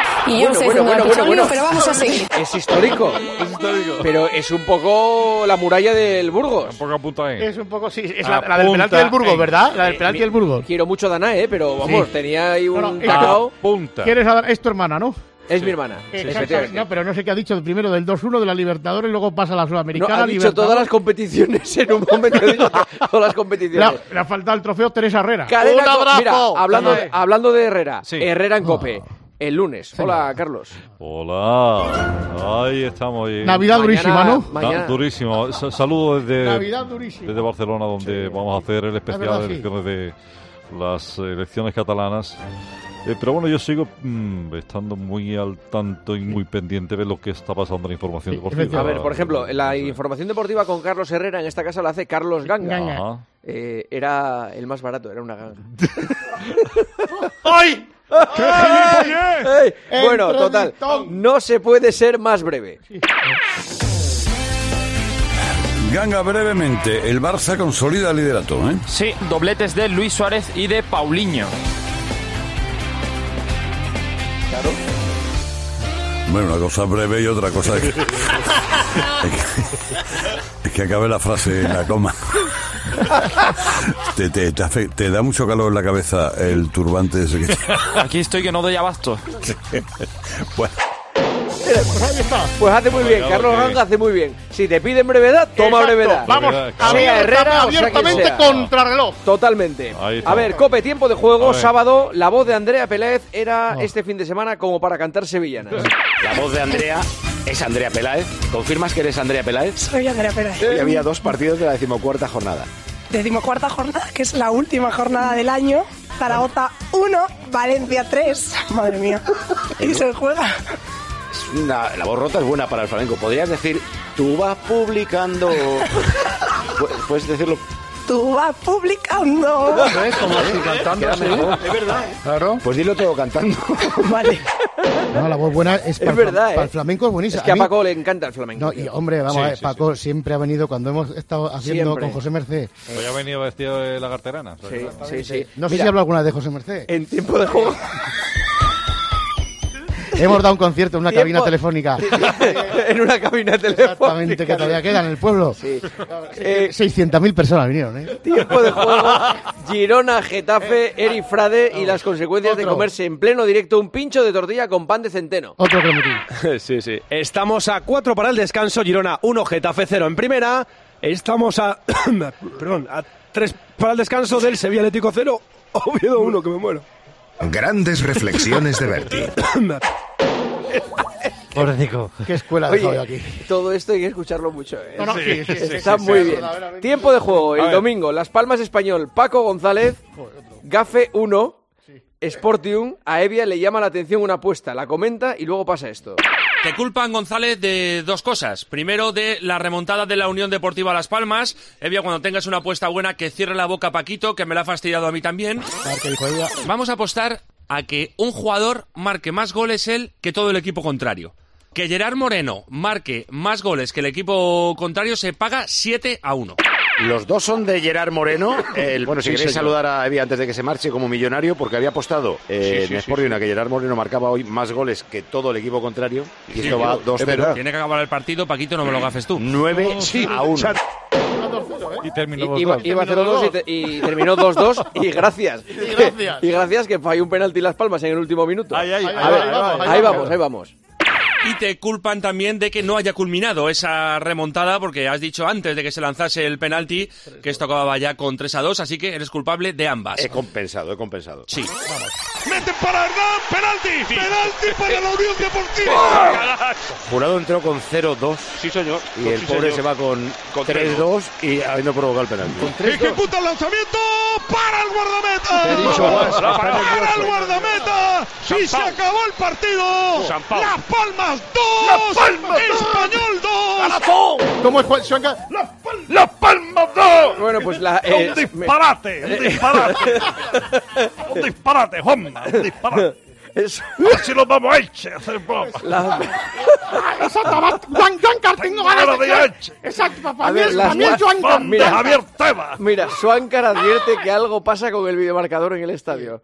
Pero vamos a seguir. Es histórico. Pero es un poco la muralla del Burgos. Un poco apunta ahí. Es un poco, sí. Es la del penalti del Burgos, ¿verdad? La del penalti del Burgos. Quiero mucho a Danae, pero vamos, tenía ahí un cacao. Punta. ¿Quieres hablar? Es tu hermana, ¿no? Es mi hermana. No, pero no sé qué ha dicho primero del 2-1 de la Libertadores, luego pasa a la Sudamericana. Ha dicho todas las competiciones en un momento. Todas las competiciones. Le ha faltado el trofeo Teresa Herrera. Un abrazo. Mira, hablando de Herrera. Sí. Herrera en COPE. El lunes. Hola, Carlos. Hola. Ahí estamos. Navidad durísima, ¿no? Durísimo. Saludos Navidad durísima. desde Barcelona, donde vamos a hacer el especial de las elecciones catalanas. Pero bueno, yo sigo estando muy al tanto y muy pendiente de lo que está pasando en la información deportiva. A ver, por ejemplo, la información deportiva con Carlos Herrera, en esta casa la hace Carlos Ganga. Era el más barato, era una ganga. ¡Ay! Bueno, total, no se puede ser más breve. Ganga, brevemente, el Barça consolida el liderato, ¿eh? Sí, dobletes de Luis Suárez y de Paulinho. Claro. Bueno, una cosa breve y otra cosa es que acabe la frase en la coma. Te da mucho calor en la cabeza el turbante ese que... Aquí estoy que no doy abasto. Bueno. Pues hace muy bien, Carlos Ganga hace muy bien. Si te piden brevedad, toma brevedad. Vamos, sea Herrera o sea quien abiertamente sea. contrarreloj. Totalmente. A ver, Cope, tiempo de juego, sábado, la voz de Andrea Peláez era este fin de semana como para cantar sevillanas. La voz de Andrea es Andrea Peláez. ¿Confirmas que eres Andrea Peláez? Soy Andrea Peláez. Hoy había 2 partidos de la 14ª jornada. 14ª jornada, que es la última jornada del año. Zaragoza 1, Valencia 3. Madre mía. Y se juega. La voz rota es buena para el flamenco. Podrías decir, tú vas publicando... Puedes decirlo... Tú vas publicando. ¿Ves? Como así, cantando. Es verdad. Claro. Pues dilo todo cantando. Vale. No, la voz buena es para, verdad, para el flamenco es buenísima. Es que a Paco le encanta el flamenco. No, y hombre, vamos a ver, Paco siempre ha venido cuando hemos estado haciendo Siempre. con José Mercé. Pues ya ha venido vestido de lagarterana. Sí. No sé si hablo alguna vez de José Mercé. En tiempo de juego. Hemos dado un concierto en una cabina telefónica. En una cabina telefónica. Exactamente, que todavía queda en el pueblo. Sí. 600.000 personas vinieron, ¿eh? Tiempo de juego. Girona, Getafe, Eri Frade y las consecuencias de comerse en pleno directo un pincho de tortilla con pan de centeno. Otro cromotín. Sí. Estamos a 4 para el descanso. Girona 1, Getafe 0 en primera. Estamos a... perdón, a 3 para el descanso del Sevilla Atlético 0. Oviedo 1, que me muero. Grandes reflexiones de Berti. Pobrecito. ¿Qué escuela he dejado aquí? Todo esto hay que escucharlo mucho. No, sí, está muy bien. Tiempo de juego. El domingo, Las Palmas Español, Paco González, Gafe 1, Sportium. A Evia le llama la atención una apuesta, la comenta y luego pasa esto. Te culpan, González, de 2 cosas. Primero, de la remontada de la Unión Deportiva Las Palmas. Evia, cuando tengas una apuesta buena, que cierre la boca Paquito, que me la ha fastidiado a mí también. Vamos a apostar a que un jugador marque más goles él que todo el equipo contrario. Que Gerard Moreno marque más goles que el equipo contrario se paga 7-1. Los dos son de Gerard Moreno. Bueno, si queréis saludar a Evia antes de que se marche como millonario, porque había apostado en Sporting a que Gerard Moreno marcaba hoy más goles que todo el equipo contrario. Y esto va 2-0. Tiene que acabar el partido, Paquito, no me lo gafes tú. 9-1. Y terminó Iba 0-2 y terminó 2-2 y gracias. Y gracias que falló un penalti Las Palmas en el último minuto. Ahí vamos. Y te culpan también de que no haya culminado esa remontada, porque has dicho antes de que se lanzase el penalti que esto acababa ya con 3-2, así que eres culpable de ambas. He compensado. Sí. Vamos. ¡Mete para Hernán! ¡Penalti! Sí. ¡Penalti para la Unión Deportiva! Jurado entró con 0-2. Sí, señor. Y el pobre se va con 3-2 y habiendo provocado el penalti. ¡Ejecuta el lanzamiento! ¡Para el guardameta! ¡Para el guardameta! ¡Y se acabó el partido! ¡Las Palmas 2! ¡Español 2! ¿Cómo es Juanca? ¡Las Palmas 2! Bueno, pues ¡Un disparate! ¡Un disparate, Juanma! ¡Un disparate! Así lo vamos a Elche a hacer bromas. Exacto, Juan tengo ganas de Elche. Exacto, papá. Mira, Javier Tebas. Mira, Swankar advierte que algo pasa con el videomarcador en el estadio.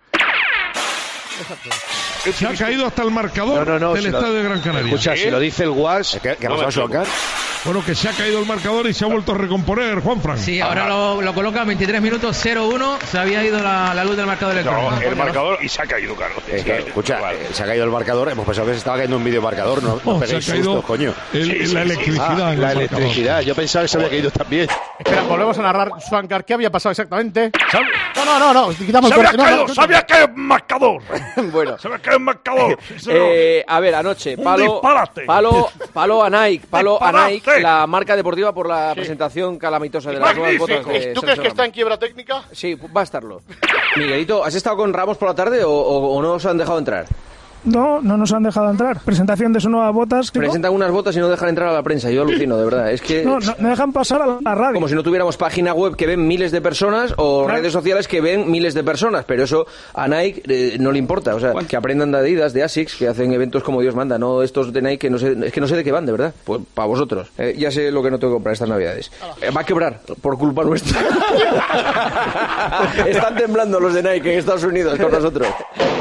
Se ha caído hasta el marcador del estadio de Gran Canaria. Escucha, si lo dice el Guas, ¿qué ha pasado, Swankar? Bueno, que se ha caído el marcador y se ha vuelto a recomponer, Juanfran. Sí, ahora lo coloca 23 minutos, 0-1. Se había ido la luz del marcador electrónico. No, el marcador y se ha caído, Carlos. Escucha, se ha caído el marcador. Hemos pensado que se estaba cayendo un videomarcador. No peguéis sustos, coño. La electricidad. La electricidad. Yo pensaba que se había caído también. Espera, volvemos a narrar, Swankar. ¿Qué había pasado exactamente? No. Quitamos se había caído el marcador. Bueno. Se había caído el marcador. A ver, anoche, palo a Nike, la marca deportiva, por la presentación calamitosa de las nuevas botas de ¿Tú crees que está en quiebra técnica? Sí, va a estarlo. Miguelito, ¿has estado con Ramos por la tarde o no os han dejado entrar? No nos han dejado entrar. Presentación de sus nuevas botas. Presentan unas botas y no dejan entrar a la prensa. Yo alucino, de verdad. Es que no dejan pasar a la radio. Como si no tuviéramos página web que ven miles de personas o redes sociales que ven miles de personas. Pero eso a Nike no le importa. O sea, que aprendan de Adidas, de Asics, que hacen eventos como Dios manda. No estos de Nike, es que no sé de qué van, de verdad. Pues para vosotros. Ya sé lo que no tengo que comprar estas navidades. Va a quebrar por culpa nuestra. Están temblando los de Nike en Estados Unidos con nosotros.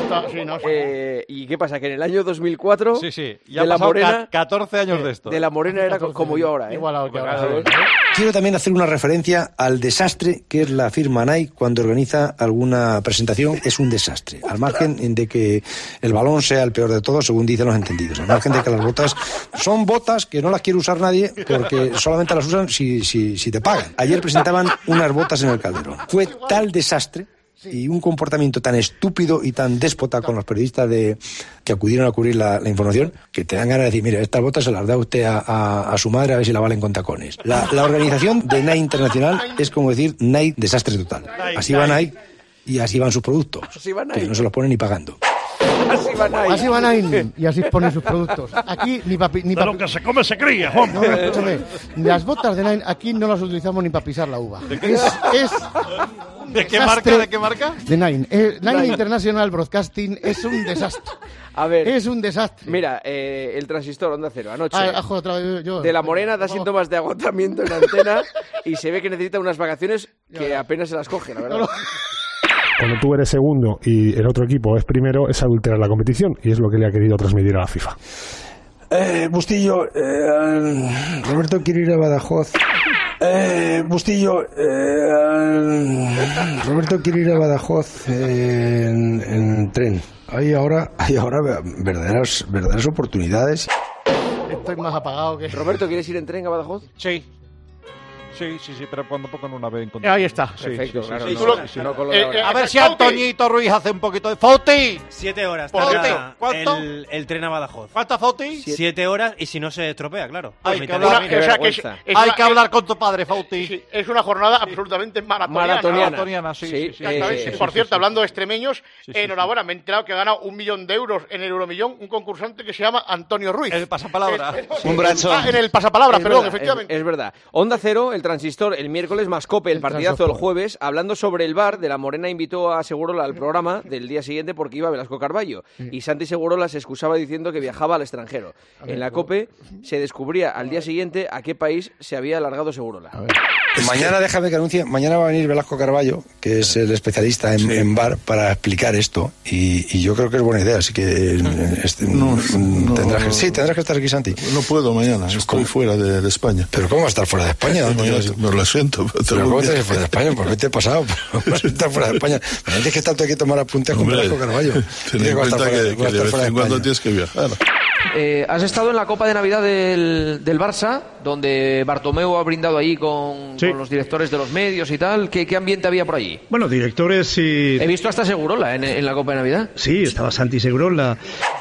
¿Y qué pasa? Que en el año 2004 ya de la Morena 14 años de esto. De la Morena era como yo ahora, ¿eh? Igual que ahora. Quiero también hacer una referencia al desastre que es la firma Nike cuando organiza alguna presentación. Es un desastre. Al margen de que el balón sea el peor de todos, según dicen los entendidos. Al margen de que las botas son botas que no las quiere usar nadie porque solamente las usan si te pagan. Ayer presentaban unas botas en el Calderón. Fue tal desastre y un comportamiento tan estúpido y tan déspota con los periodistas que acudieron a cubrir la información, que te dan ganas de decir, mire, estas botas se las da usted a su madre a ver si la valen con tacones. La organización de Nike Internacional es como decir Nike desastre total. Así va Nike y así van sus productos, que no se los ponen ni pagando. Así va Nike y así ponen sus productos. Aquí ni de lo que se come se cría, Juan. No, escúchame, las botas de Nike aquí no las utilizamos ni para pisar la uva. ¿De qué marca? ¿De qué marca? De Nine. Nine International Broadcasting es un desastre. A ver. Es un desastre. Mira, el transistor Onda Cero, anoche. Otra vez yo. De la Morena da síntomas de agotamiento en la antena y se ve que necesita unas vacaciones que apenas se las coge, la verdad. Cuando tú eres segundo y el otro equipo es primero, es adulterar la competición y es lo que le ha querido transmitir a la FIFA. Bustillo, Roberto quiere ir a Badajoz. Roberto quiere ir a Badajoz en tren. Hay ahora verdaderas oportunidades. Estoy más apagado que... Roberto, ¿quieres ir en tren a Badajoz? Sí, pero cuando pongan una vez en Ahí está. Perfecto, claro. A ver si Antoñito Ruiz hace un poquito de... ¡Fauti! 7 horas. ¿Cuánto? El tren a Badajoz. ¿Cuánto, Fauti? 7 horas y si no se estropea, claro. Hay que hablar con tu padre, Fauti. Sí, es una jornada absolutamente maratoniana. Sí. Por cierto, hablando de extremeños, enhorabuena, me he enterado que gana 1 millón de euros en el Euromillón un concursante que se llama Antonio Ruiz. El pasapalabra. Un brazo. En el pasapalabra, perdón, efectivamente. Es verdad. Onda Cero, el transistor, el miércoles, más Cope, el partidazo el jueves, hablando sobre el VAR. De la Morena invitó a Segurola al programa del día siguiente porque iba Velasco Carballo. Y Santi Segurola se excusaba diciendo que viajaba al extranjero. En la Cope se descubría al día siguiente a qué país se había alargado Segurola. Mañana, déjame que anuncie, mañana va a venir Velasco Carballo, que es el especialista en VAR, para explicar esto. Y yo creo que es buena idea, así que tendrás que estar aquí, Santi. No puedo mañana, estoy fuera de España. ¿Pero cómo vas a estar fuera de España? No lo siento. ¿Pero cómo estás fuera de España? ¿Por qué te he pasado? Vas a estar fuera de España. Tienes que estar tú aquí a tomar apuntes con Velasco Carballo. Ten en cuenta que de vez en cuando tienes que viajar. Has estado en la Copa de Navidad del Barça, donde Bartomeu ha brindado ahí con los directores de los medios y tal. ¿Qué ambiente había por allí? Bueno, directores y... He visto hasta Segurola en la Copa de Navidad. Sí, estaba Santi Segurola.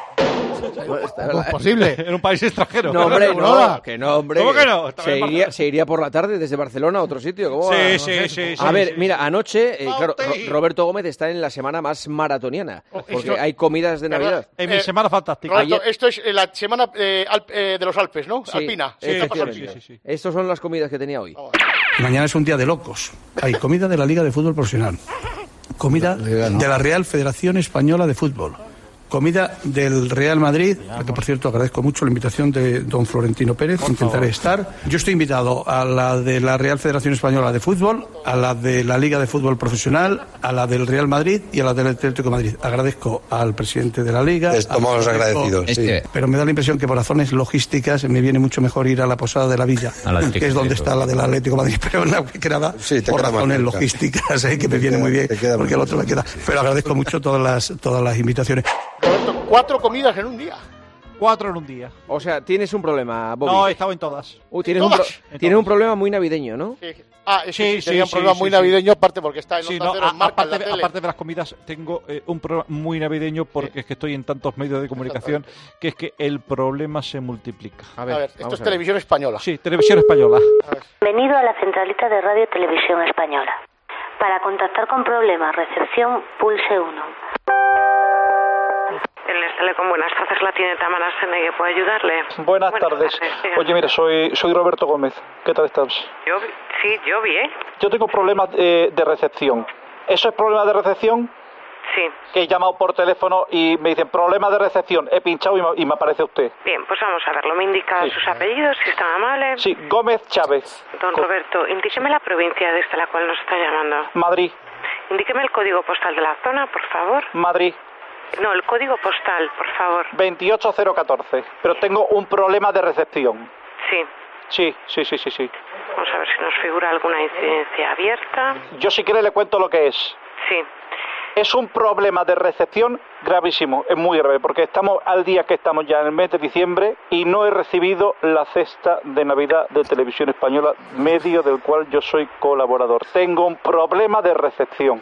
¿Cómo es posible? En un país extranjero. No, hombre, que no, hombre. ¿Cómo que no? Se iría por la tarde desde Barcelona a otro sitio. ¿Cómo va? Sí. A ver, mira, anoche, claro, Roberto Gómez está en la semana más maratoniana, porque hay comidas de Navidad. En mi semana fantástica. Roberto, esto es la semana de los Alpes, ¿no? Sí, Alpina. Sí. Estas son las comidas que tenía hoy. Mañana es un día de locos. Hay comida de la Liga de Fútbol Profesional, comida de la Real Federación Española de Fútbol, comida del Real Madrid, a que por cierto agradezco mucho la invitación de don Florentino Pérez, intentaré estar. Yo estoy invitado a la de la Real Federación Española de Fútbol, a la de la Liga de Fútbol Profesional, a la del Real Madrid y a la del Atlético de Madrid. Agradezco al presidente de la Liga. Estamos los agradecidos. Pero me da la impresión que por razones logísticas me viene mucho mejor ir a la Posada de la Villa, que es donde está la del Atlético de Madrid, pero no que nada por razones logísticas, que me viene muy bien, porque el otro me queda. Pero agradezco mucho todas las invitaciones. Roberto, 4 comidas en un día. 4 en un día. O sea, tienes un problema, Bobby. No, he estado en todas. Tienes un problema muy navideño, ¿no? Sí, tenía un problema muy navideño, aparte porque está en Onda Cero, aparte de las comidas, tengo un problema muy navideño porque es que estoy en tantos medios de comunicación que es que el problema se multiplica. A ver, esto es Televisión Española. Sí, Televisión Española. Bienvenido a la centralita de Radio Televisión Española. Para contactar con problemas, recepción, pulse 1. El Telecom, buenas tardes, la tiene Tamara Sene, que puede ayudarle. Buenas tardes. Oye, mira, soy Roberto Gómez. ¿Qué tal estás? Yo bien. Yo tengo problemas de recepción. ¿Eso es problema de recepción? Sí. Que he llamado por teléfono y me dicen problema de recepción. He pinchado y me aparece usted. Bien, pues vamos a verlo. ¿Me indica sus apellidos, si es tan amable? Sí, Gómez Chávez. Don Roberto, indíqueme la provincia desde la cual nos está llamando. Madrid. Indíqueme el código postal de la zona, por favor. Madrid. No, el código postal, por favor. 28014. Pero tengo un problema de recepción. Sí. Sí. Vamos a ver si nos figura alguna incidencia abierta. Yo si quiere le cuento lo que es. Sí. Es un problema de recepción gravísimo, es muy grave, porque estamos al día que estamos ya en el mes de diciembre y no he recibido la cesta de Navidad de Televisión Española, medio del cual yo soy colaborador. Tengo un problema de recepción.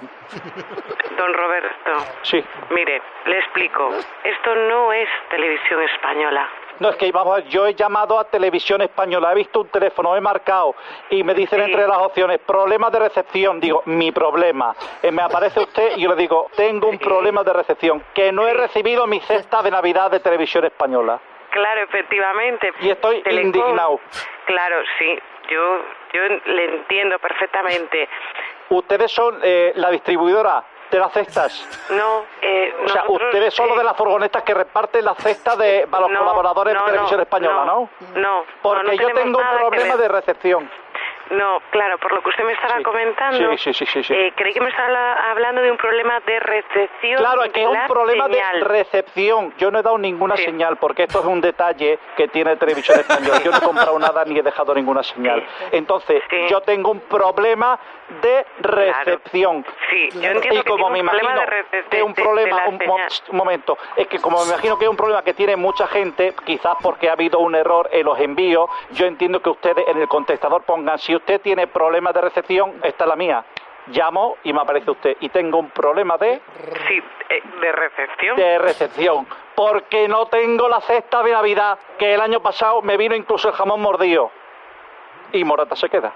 Don Roberto. Sí. Mire, le explico. Esto no es Televisión Española. No, es que vamos, yo he llamado a Televisión Española, he visto un teléfono, he marcado y me dicen entre las opciones, problemas de recepción. Digo, mi problema. Me aparece usted y yo le digo, tengo un problema de recepción, que no he recibido mi cesta de Navidad de Televisión Española. Claro, efectivamente. Y estoy indignado. Claro, sí, yo le entiendo perfectamente. ¿Ustedes son la distribuidora de las cestas? No, o sea, ustedes son los de las furgonetas que reparten las cestas para los colaboradores de Televisión Española, ¿no? No. Porque yo tengo un problema de recepción. No, claro, por lo que usted me estaba comentando. Sí. Creí que me estaba hablando de un problema de recepción. Claro, es que es un problema de recepción. Yo no he dado ninguna señal, porque esto es un detalle que tiene Televisión Española. Yo no he comprado nada ni he dejado ninguna señal. Entonces, yo tengo un problema de recepción. Sí, yo entiendo y como me imagino que es un problema, un momento, es que como me imagino que es un problema que tiene mucha gente, quizás porque ha habido un error en los envíos, yo entiendo que ustedes en el contestador pongan, si usted tiene problemas de recepción, esta es la mía. Llamo y me aparece usted. Y tengo un problema de... Sí, de recepción. De recepción. Porque no tengo la cesta de Navidad, que el año pasado me vino incluso el jamón mordido. Y Morata se queda.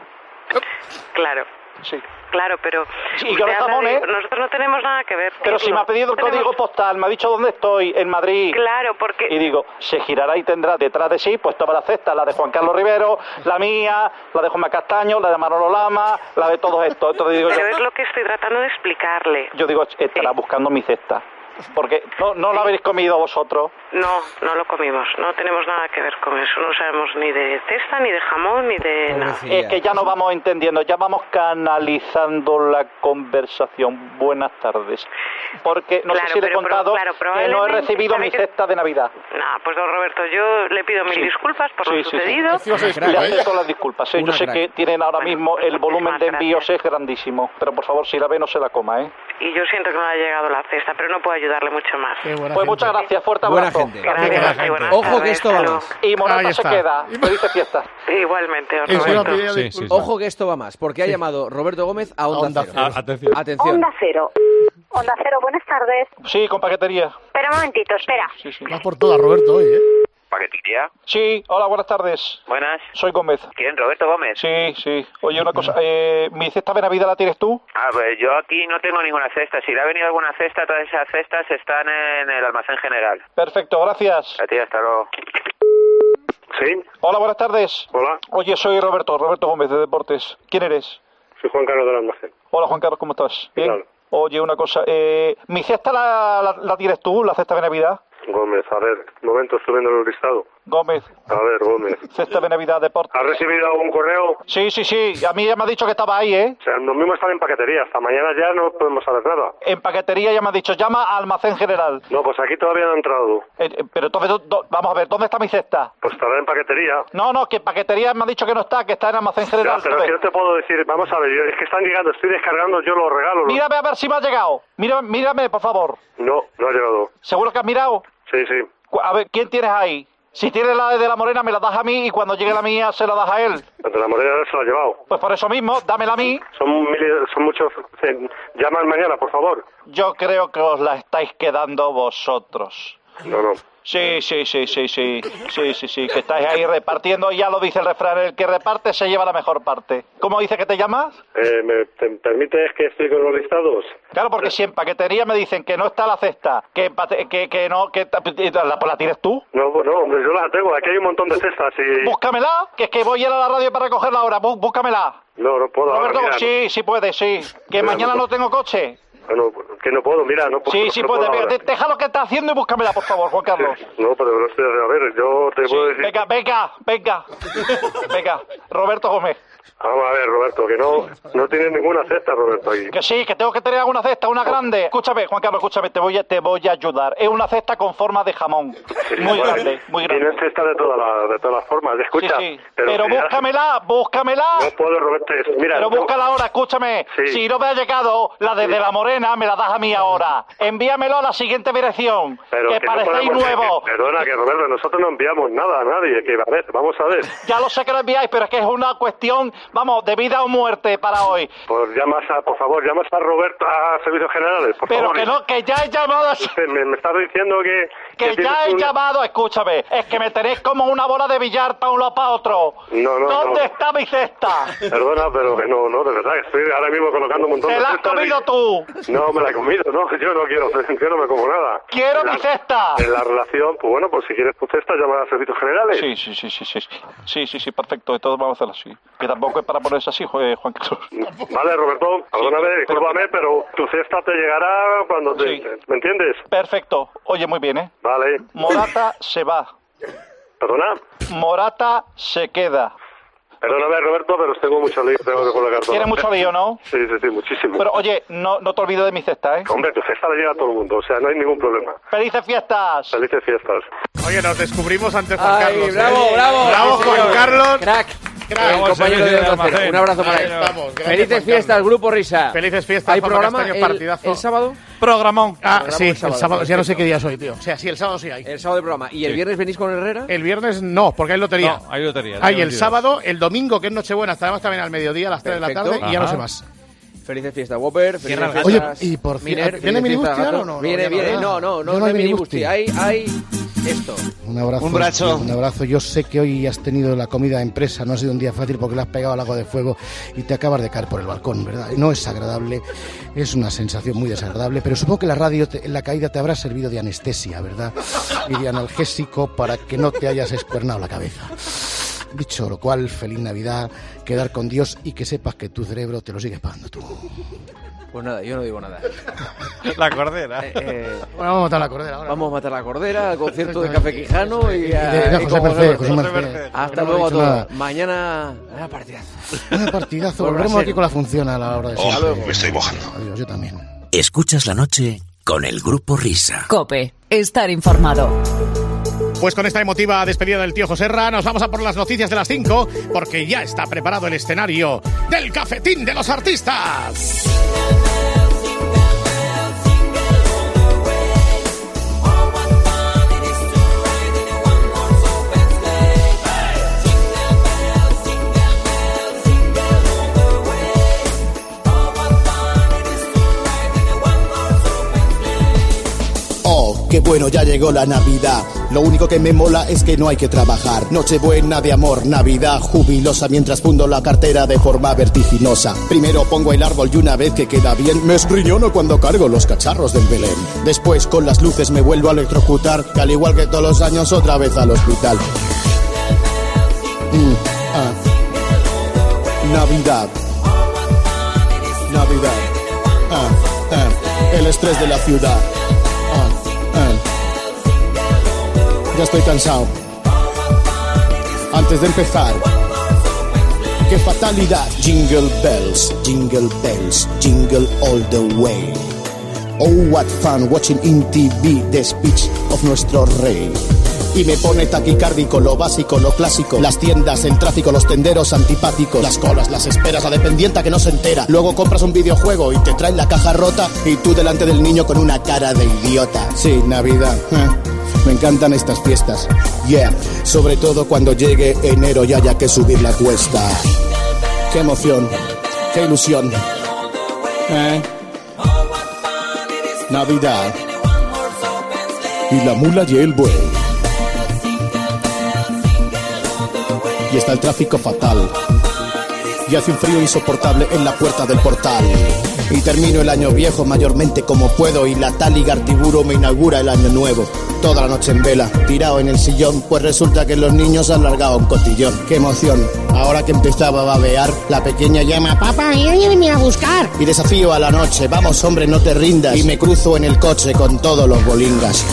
Claro. Sí. Claro, pero... Y yo los jamones... Nosotros no tenemos nada que ver. Pero si me ha pedido el código postal, me ha dicho dónde estoy, en Madrid. Claro, porque... Y digo, se girará y tendrá detrás de sí pues todas las cestas, la de Juan Carlos Rivero, la mía, la de Juanma Castaño, la de Manolo Lama, la de todos estos. Entonces digo, pero es lo que estoy tratando de explicarle. Yo digo, estará buscando mi cesta. Porque no lo habéis comido vosotros. No lo comimos. No tenemos nada que ver con eso. No sabemos ni de cesta, ni de jamón, ni de nada. Es que ya nos vamos entendiendo, ya vamos canalizando la conversación. Buenas tardes. Porque no sé si le he contado que no he recibido mi cesta de Navidad. No, pues don Roberto, yo le pido mil disculpas por lo sucedido. Le acepto las disculpas. Yo sé que tienen ahora mismo el volumen de envíos es grandísimo. Pero por favor, si la ve, no se la coma, ¿eh? Y yo siento que no ha llegado la cesta, pero no puedo ayudarle mucho más. Pues muchas gracias, fuerte abrazo. Ojo que esto va más. Y Morata se queda. Felices fiestas. Igualmente, Ojo que esto va más, porque ha llamado Roberto Gómez a Onda Cero. Atención. Onda Cero. Onda Cero, buenas tardes. Sí, con paquetería. Espera un momentito, espera. Va por todas, Roberto, hoy, ¿eh? ¿Paquetería? Sí, hola, buenas tardes. Buenas. Soy Gómez. ¿Quién? ¿Roberto Gómez? Sí. Oye, una cosa, ¿mi cesta de Navidad la tienes tú? Pues yo aquí no tengo ninguna cesta. Si le ha venido alguna cesta, todas esas cestas están en el almacén general. Perfecto, gracias. A ti, hasta luego. ¿Sí? Hola, buenas tardes. Hola. Oye, soy Roberto Gómez de Deportes. ¿Quién eres? Soy Juan Carlos del almacén. Hola, Juan Carlos, ¿cómo estás? Bien. Claro. Oye, una cosa, ¿mi cesta la tienes tú, la cesta de Navidad? Gómez, a ver, un momento, estoy viendo el listado. Gómez. A ver, Gómez. Cesta de Navidad, Deportes. ¿Has recibido algún correo? Sí. A mí ya me ha dicho que estaba ahí, ¿eh? O sea, lo mismo están en paquetería. Hasta mañana ya no podemos saber nada. En paquetería ya me ha dicho, llama al almacén general. No, pues aquí todavía no ha entrado. Pero entonces, vamos a ver, ¿dónde está mi cesta? Pues estará en paquetería. No, que en paquetería me ha dicho que no está, que está en almacén general. Ya, pero es que no te puedo decir, vamos a ver, es que están llegando, estoy descargando yo los regalos. Mírame a ver si me ha llegado. Mírame, por favor. No ha llegado. ¿Seguro que has mirado? Sí. A ver, ¿quién tienes ahí? Si tienes la de la Morena, me la das a mí y cuando llegue la mía se la das a él. La de la Morena se la ha llevado. Pues por eso mismo, dámela a mí. Son muchos. Llaman mañana, por favor. Yo creo que os la estáis quedando vosotros. No. Sí, que estáis ahí repartiendo, y ya lo dice el refrán, el que reparte se lleva la mejor parte. ¿Cómo dice que te llamas? ¿Me permites que estoy con los listados? Claro, porque si en paquetería me dicen que no está la cesta, que no, ¿la tienes tú? No, hombre, yo la tengo, aquí hay un montón de cestas y... Búscamela, que es que voy a ir a la radio para recogerla ahora, búscamela. No puedo. Roberto, ahora, sí puede, sí. Que mira, mañana no tengo coche. No, que no puedo, mira, no puedo. Sí, puede. Deja lo que estás haciendo y búscamela, por favor, Juan Carlos. No, pero no estoy... A ver, yo te puedo decir... Venga. Venga, Roberto Gómez. Vamos a ver, Roberto, que no tienes ninguna cesta, Roberto, aquí. Que sí, que tengo que tener alguna cesta, una grande. Escúchame, Juan Carlos, escúchame, te voy a ayudar. Es una cesta con forma de jamón. Muy grande, muy grande. Tienes cesta de todas las formas. Escucha. Sí. Pero búscamela. No puedo, Roberto. Mira. Pero búscala ahora, escúchame. Sí. Si no me ha llegado la de La Morena, me la das a mí ahora. Envíamelo a la siguiente dirección. Pero que parecéis nuevos. Perdona, que Roberto, nosotros no enviamos nada a nadie. Que a ver, vamos a ver. Ya lo sé que lo enviáis, pero es que es una cuestión, vamos, de vida o muerte para hoy. Pues por favor, llamas a Roberto a Servicios Generales, por favor. Pero que no, que ya he llamado a... Me estás diciendo que ya he llamado, escúchame, es que me tenéis como una bola de billar para un lado para otro. No. ¿Dónde está mi cesta? Perdona, pero que no, de verdad, estoy ahora mismo colocando un montón de cestas. ¿Te la has comido tú? No, me la he comido, no, yo no me como nada. ¡Quiero mi cesta! En la relación, pues bueno, pues si quieres tu cesta, llama a Servicios Generales. Sí, perfecto, de todos vamos a hacerlo así. Que tampoco es para ponerse así, Juan Carlos. Vale, Roberto, perdóname, discúlpame, pero tu cesta te llegará cuando te... ¿Me entiendes? Perfecto, oye, muy bien, ¿eh? Vale. Morata se va. ¿Perdona? Morata se queda. Perdóname, Roberto, pero tengo mucho lío, tengo que colocar todo. ¿Tienes mucho lío, no? Sí, muchísimo. Pero oye, no te olvides de mi cesta, ¿eh? Hombre, tu cesta le llega a todo el mundo, o sea, no hay ningún problema. ¡Felices fiestas! ¡Felices fiestas! Oye, nos descubrimos antes Juan Carlos. ¡Bravo! ¡Bravo, Juan Carlos! ¡Crack! Compañero de Onda Cero. Un abrazo para él. Felices fiestas, Grupo Risa. Felices fiestas. ¿Hay programa el sábado? Programón. Sí, el sábado. Ya no sé qué día es hoy, tío. O sea, sí, el sábado sí hay. El sábado de programa. ¿Y el viernes venís con Herrera? El viernes no, porque hay lotería. No, hay lotería. Hay el sábado, el domingo, que es Nochebuena, estaremos también al mediodía, a las 3 de la tarde, y ya no sé más. Felices fiestas, Whopper. Oye, y por cierto, ¿viene Minibusti ahora o no? Viene. No hay Minibusti. Hay esto. Un abrazo. Yo sé que hoy has tenido la comida empresa, no ha sido un día fácil porque le has pegado al lago de fuego y te acabas de caer por el balcón, ¿verdad? No es agradable, es una sensación muy desagradable, pero supongo que la radio en la caída te habrá servido de anestesia, ¿verdad? Y de analgésico para que no te hayas escuernado la cabeza. Dicho lo cual, feliz Navidad, quedar con Dios y que sepas que tu cerebro te lo sigues pagando tú. Pues nada, yo no digo nada. La cordera. Bueno, vamos a matar la cordera ahora. Vamos a matar la cordera al concierto de Café Quijano y José Merced. Hasta luego a todos. Mañana, una partidazo. Volveremos aquí con la función a la hora de siempre. Me estoy mojando. Adiós, yo también. Escuchas la noche con el Grupo Risa. COPE. Estar informado. Pues con esta emotiva despedida del tío Joserra nos vamos a por las noticias de las 5 porque ya está preparado el escenario del cafetín de los artistas. Qué bueno, ya llegó la Navidad. Lo único que me mola es que no hay que trabajar. Nochebuena de amor, Navidad jubilosa, mientras fundo la cartera de forma vertiginosa. Primero pongo el árbol y una vez que queda bien, me esgriñono cuando cargo los cacharros del Belén. Después con las luces me vuelvo a electrocutar, que al igual que todos los años otra vez al hospital. Navidad. El estrés de la ciudad. Ya estoy cansado. Antes de empezar, qué fatalidad. Jingle bells, jingle all the way. Oh, what fun watching in TV the speech of nuestro rey. Y me pone taquicárdico lo básico, lo clásico. Las tiendas, el tráfico, los tenderos antipáticos. Las colas, las esperas, la dependienta que no se entera. Luego compras un videojuego y te traen la caja rota. Y tú delante del niño con una cara de idiota. Sí, Navidad. Me encantan estas fiestas. Yeah, sobre todo cuando llegue enero y haya que subir la cuesta. Qué emoción, qué ilusión. Navidad. Y la mula y el buey. Y está el tráfico fatal. Y hace un frío insoportable en la puerta del portal. Y termino el año viejo mayormente como puedo. Y la tal Igartiburu me inaugura el año nuevo. Toda la noche en vela, tirado en el sillón. Pues resulta que los niños han largado un cotillón. ¡Qué emoción! Ahora que empezaba a babear, la pequeña llama: papá, viene a buscar. Y desafío a la noche: vamos hombre, no te rindas. Y me cruzo en el coche con todos los bolingas.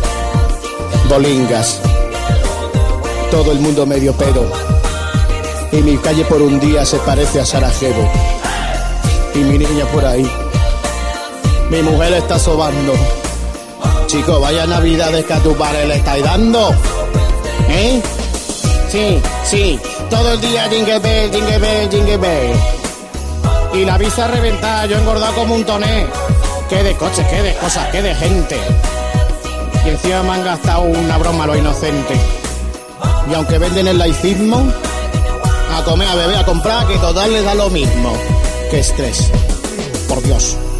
Bolingas. Todo el mundo medio pedo. Y mi calle por un día se parece a Sarajevo. Y mi niña por ahí. Mi mujer está sobando. Chico, vaya navidades que a tu padre le estáis dando. ¿Eh? Sí. Todo el día jingle bell, jingle bell, jingle bell. Y la visa reventada, yo he engordado como un toné. Qué de coches, qué de cosas, qué de gente. Y encima me han gastado una broma lo inocente. Y aunque venden el laicismo, a comer, a beber, a comprar, que total les da lo mismo. Qué estrés. Por Dios.